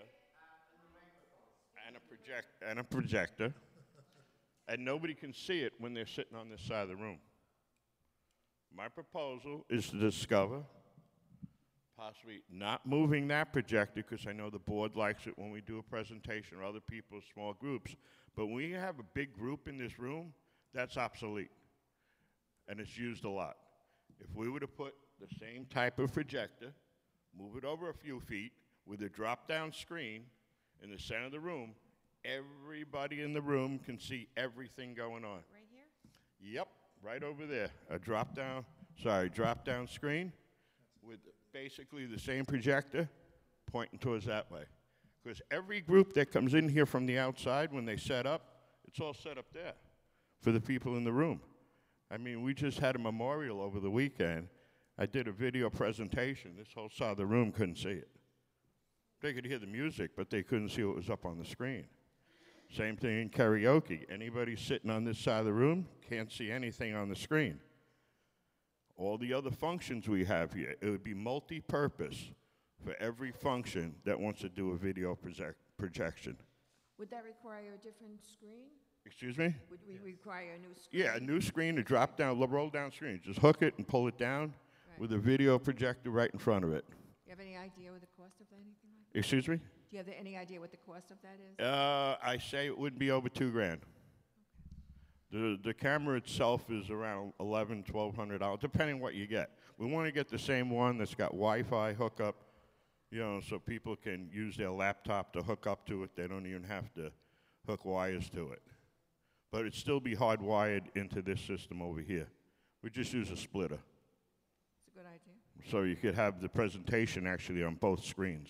[SPEAKER 14] and a projector, and nobody can see it when they're sitting on this side of the room. My proposal is to discover possibly not moving that projector, because I know the board likes it when we do a presentation or other people, small groups, but when we have a big group in this room, that's obsolete, and it's used a lot. If we were to put the same type of projector, move it over a few feet with a drop-down screen in the center of the room, everybody in the room can see everything going on.
[SPEAKER 3] Right here?
[SPEAKER 14] Yep, right over there. A drop-down screen with basically the same projector pointing towards that way. Because every group that comes in here from the outside, when they set up, it's all set up there for the people in the room. I mean, we just had a memorial over the weekend. I did a video presentation. This whole side of the room couldn't see it. They could hear the music, but they couldn't see what was up on the screen. Same thing in karaoke. Anybody sitting on this side of the room can't see anything on the screen. All the other functions we have here, it would be multi-purpose for every function that wants to do a video projection.
[SPEAKER 2] Would that require a different screen?
[SPEAKER 14] Excuse me?
[SPEAKER 2] Would we require a new screen?
[SPEAKER 14] Yeah, a new screen, a drop-down, roll-down screen. Just hook it and pull it down with a video projector right in front of it.
[SPEAKER 2] Do you have any idea what the cost of that, anything like that?
[SPEAKER 14] Excuse me?
[SPEAKER 2] Do you have any idea what the cost of that is?
[SPEAKER 14] I say it wouldn't be over $2,000. The camera itself is around $1,100, $1,200, depending what you get. We want to get the same one that's got Wi-Fi hookup, You know, so people can use their laptop to hook up to it. They don't even have to hook wires to it. But it'd still be hardwired into this system over here. We just use a splitter.
[SPEAKER 2] It's a good idea.
[SPEAKER 14] So you could have the presentation actually on both screens.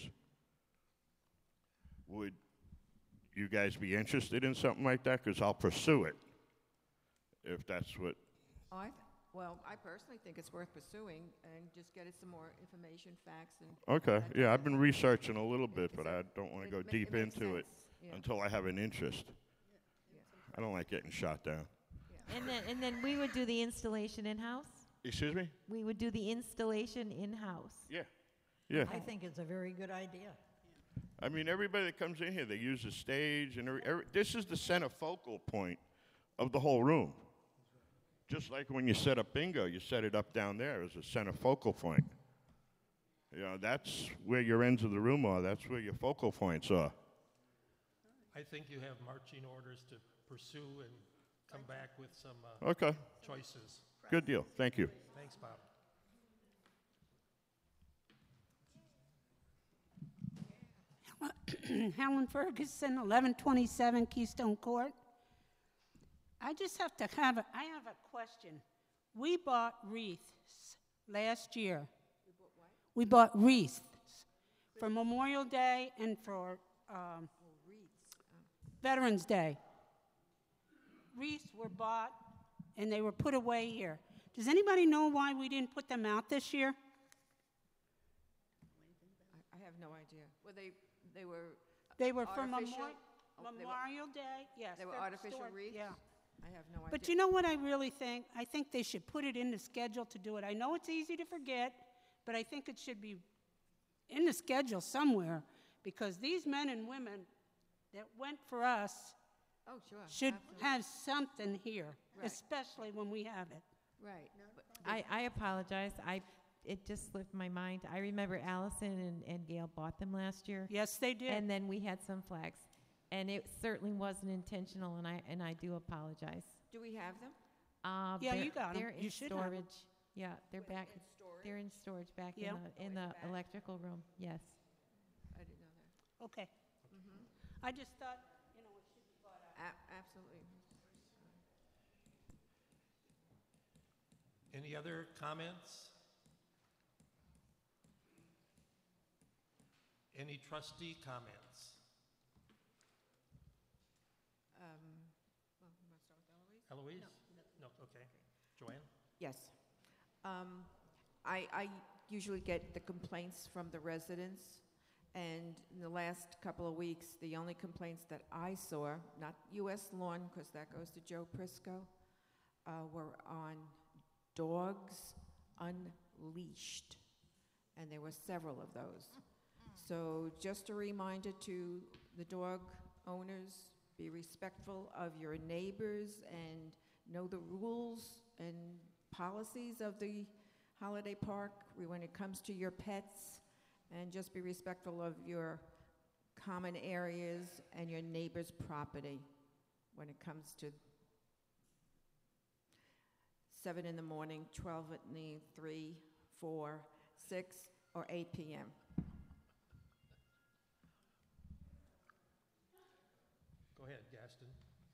[SPEAKER 14] Would you guys be interested in something like that? Because I'll pursue it, if that's what...
[SPEAKER 2] Oh, well, I personally think it's worth pursuing and just get us some more information, facts, and...
[SPEAKER 14] Okay, yeah, I've been researching a little bit, but I don't want to go
[SPEAKER 2] It
[SPEAKER 14] deep
[SPEAKER 2] makes
[SPEAKER 14] into it
[SPEAKER 2] sense, yeah.
[SPEAKER 14] until I have an interest. I don't like getting shot down.
[SPEAKER 3] And then we would do the installation in-house?
[SPEAKER 14] Excuse me?
[SPEAKER 3] We would do the installation in-house.
[SPEAKER 14] Yeah, yeah.
[SPEAKER 5] I think it's a very good idea.
[SPEAKER 14] I mean, everybody that comes in here, they use the stage, and this is the center focal point of the whole room. Just like when you set up bingo, you set it up down there as a center focal point. You know, that's where your ends of the room are. That's where your focal points are.
[SPEAKER 1] I think you have marching orders to pursue and come back with some
[SPEAKER 14] Okay.
[SPEAKER 1] choices.
[SPEAKER 14] Good deal. Thank you.
[SPEAKER 1] Thanks, Bob.
[SPEAKER 15] Helen Ferguson, 1127 Keystone Court. I just have to have I have a question. We bought wreaths last year. We bought wreaths for Memorial Day and for Veterans Day. Wreaths were bought and they were put away here. Does anybody know why we didn't put them out this year?
[SPEAKER 2] I have no idea. Were they were...
[SPEAKER 15] They were for
[SPEAKER 2] artificial-
[SPEAKER 15] Memorial Day, yes.
[SPEAKER 2] They were
[SPEAKER 15] they're
[SPEAKER 2] artificial
[SPEAKER 15] stored-
[SPEAKER 2] wreaths?
[SPEAKER 15] Yeah.
[SPEAKER 2] I have no idea.
[SPEAKER 15] But you know what I really think? I think they should put it in the schedule to do it. I know it's easy to forget, but I think it should be in the schedule somewhere, because these men and women that went for us
[SPEAKER 2] Oh, sure.
[SPEAKER 15] should
[SPEAKER 2] absolutely.
[SPEAKER 15] have something here,
[SPEAKER 2] Right.
[SPEAKER 15] especially when we have it.
[SPEAKER 2] Right.
[SPEAKER 3] I apologize. It just slipped my mind. I remember Allison and Gail bought them last year.
[SPEAKER 15] Yes, they did.
[SPEAKER 3] And then we had some flags. And it certainly wasn't intentional, and I do apologize.
[SPEAKER 2] Do we have them?
[SPEAKER 15] Yeah,
[SPEAKER 3] they're-
[SPEAKER 15] you got 'em.
[SPEAKER 3] They're in
[SPEAKER 15] You should have 'em.
[SPEAKER 3] storage. Yeah, they're back.
[SPEAKER 2] In storage?
[SPEAKER 3] They're in storage back
[SPEAKER 15] Yep.
[SPEAKER 3] in the electrical room. Yes.
[SPEAKER 2] I didn't know that.
[SPEAKER 15] Okay. I just thought, you know, it should be bought out.
[SPEAKER 2] Absolutely.
[SPEAKER 1] Any other comments? Any trustee comments?
[SPEAKER 2] Well, you want to start with Eloise?
[SPEAKER 1] Eloise? No, okay. Joanne?
[SPEAKER 2] Yes. I usually get the complaints from the residents, and in the last couple of weeks, the only complaints that I saw, not U.S. Lawn, because that goes to Joe Prisco, were on dogs unleashed, and there were several of those. So just a reminder to the dog owners, be respectful of your neighbors and know the rules and policies of the holiday park when it comes to your pets, and just be respectful of your common areas and your neighbor's property when it comes to 7 in the morning, 12 at the 3, 4, 6, or 8 p.m.
[SPEAKER 1] Go ahead, Gaston.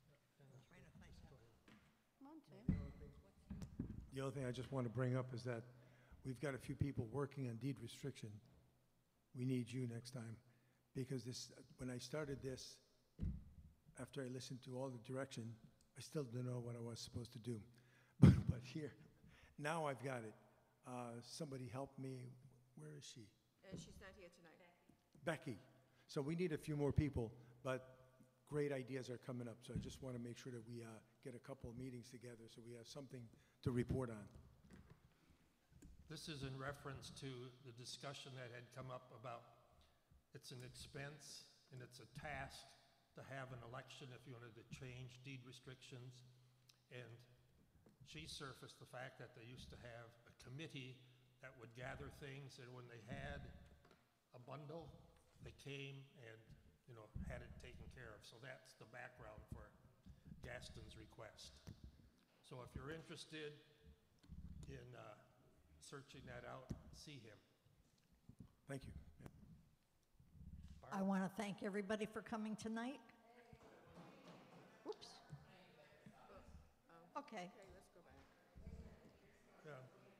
[SPEAKER 13] The other thing I just want to bring up is that we've got a few people working on deed restriction. We need you next time, because this, when I started this, after I listened to all the direction, I still didn't know what I was supposed to do. But here, now I've got it. Somebody help me. Where is she?
[SPEAKER 2] She's not here tonight.
[SPEAKER 13] Becky. So we need a few more people, but great ideas are coming up. So I just want to make sure that we get a couple of meetings together so we have something to report on.
[SPEAKER 1] This is in reference to the discussion that had come up about it's an expense and it's a task to have an election if you wanted to change deed restrictions. And she surfaced the fact that they used to have a committee that would gather things, and when they had a bundle, they came and, you know, had it taken care of. So that's the background for Gaston's request. So if you're interested in searching that out, see him.
[SPEAKER 13] Thank you. Yeah.
[SPEAKER 5] I want to thank everybody for coming tonight. Oops. Okay.
[SPEAKER 1] Yeah.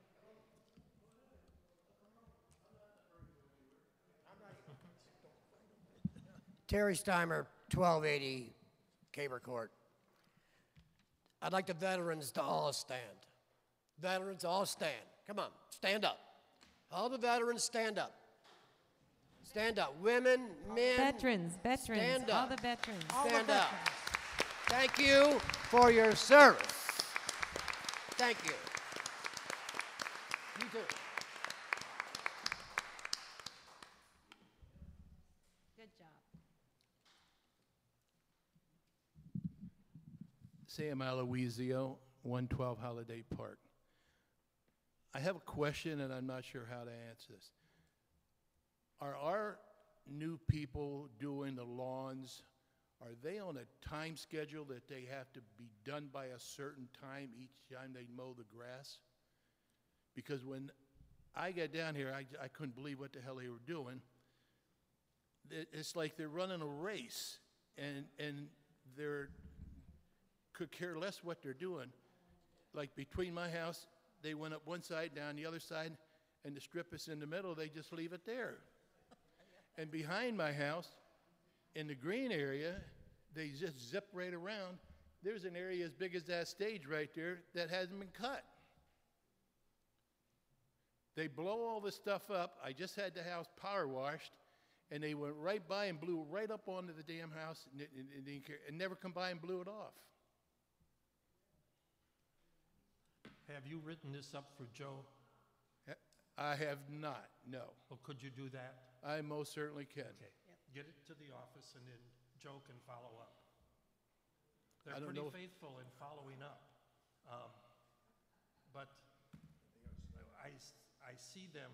[SPEAKER 16] Terry Steimer, 1280 Caber Court. I'd like the veterans to all stand. Veterans, all stand. Come on, stand up. All the veterans, stand up. Stand up. Women, men.
[SPEAKER 3] Veterans,
[SPEAKER 16] stand
[SPEAKER 3] all
[SPEAKER 16] up.
[SPEAKER 3] the veterans.
[SPEAKER 16] Stand up. Thank you for your service. Thank you. You too.
[SPEAKER 3] Good job.
[SPEAKER 17] Sam Aloisio, 112 Holiday Park. I have a question, and I'm not sure how to answer this. Are our new people doing the lawns, are they on a time schedule that they have to be done by a certain time each time they mow the grass? Because when I got down here, I couldn't believe what the hell they were doing. It's like they're running a race, and they're could care less what they're doing. Like between my house, they went up one side, down the other side, and the strip is in the middle, they just leave it there. And behind my house, in the green area, they just zip right around. There's an area as big as that stage right there that hasn't been cut. They blow all this stuff up. I just had the house power washed, and they went right by and blew right up onto the damn house and never come by and blew it off.
[SPEAKER 1] Have you written this up for Joe?
[SPEAKER 17] I have not, no.
[SPEAKER 1] Well, could you do that?
[SPEAKER 17] I most certainly can.
[SPEAKER 1] Okay. Get it to the office, and then Joe can follow up. They're
[SPEAKER 17] I don't
[SPEAKER 1] pretty
[SPEAKER 17] know
[SPEAKER 1] faithful in following up. But I see them,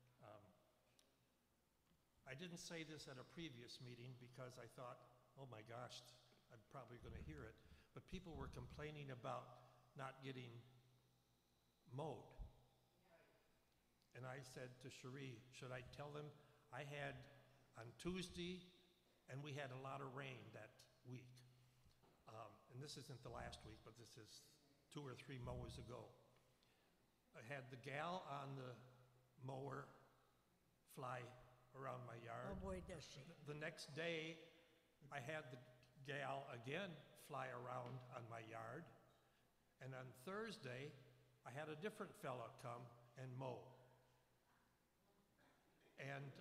[SPEAKER 1] I didn't say this at a previous meeting because I thought, oh my gosh, I'm probably going to hear it. But people were complaining about not getting mowed. And I said to Cherie, should I tell them? I had on Tuesday, and we had a lot of rain that week. And this isn't the last week, but this is 2 or 3 mowers ago. I had the gal on the mower fly around my yard.
[SPEAKER 5] Oh boy, does she.
[SPEAKER 1] The next day, I had the gal again fly around on my yard. And on Thursday, I had a different fella come and mow. And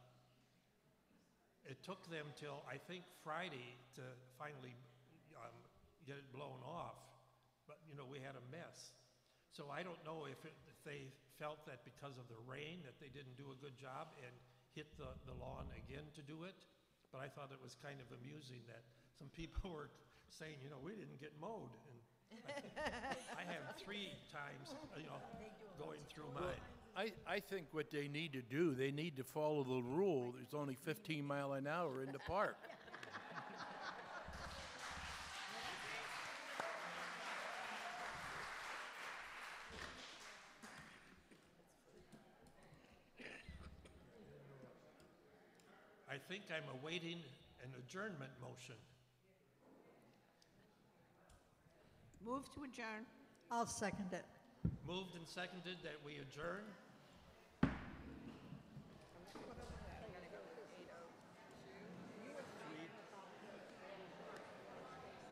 [SPEAKER 1] it took them till, I think, Friday to finally get it blown off. But, you know, we had a mess. So I don't know if they felt that because of the rain that they didn't do a good job and hit the lawn again to do it. But I thought it was kind of amusing that some people were saying, you know, we didn't get mowed. And I have 3 times, you know, going through mine.
[SPEAKER 17] I think what they need to do, they need to follow the rule. There's only 15 miles an hour in the park.
[SPEAKER 1] I think I'm awaiting an adjournment motion.
[SPEAKER 6] Move to adjourn.
[SPEAKER 5] I'll second it.
[SPEAKER 1] Moved and seconded that we adjourn.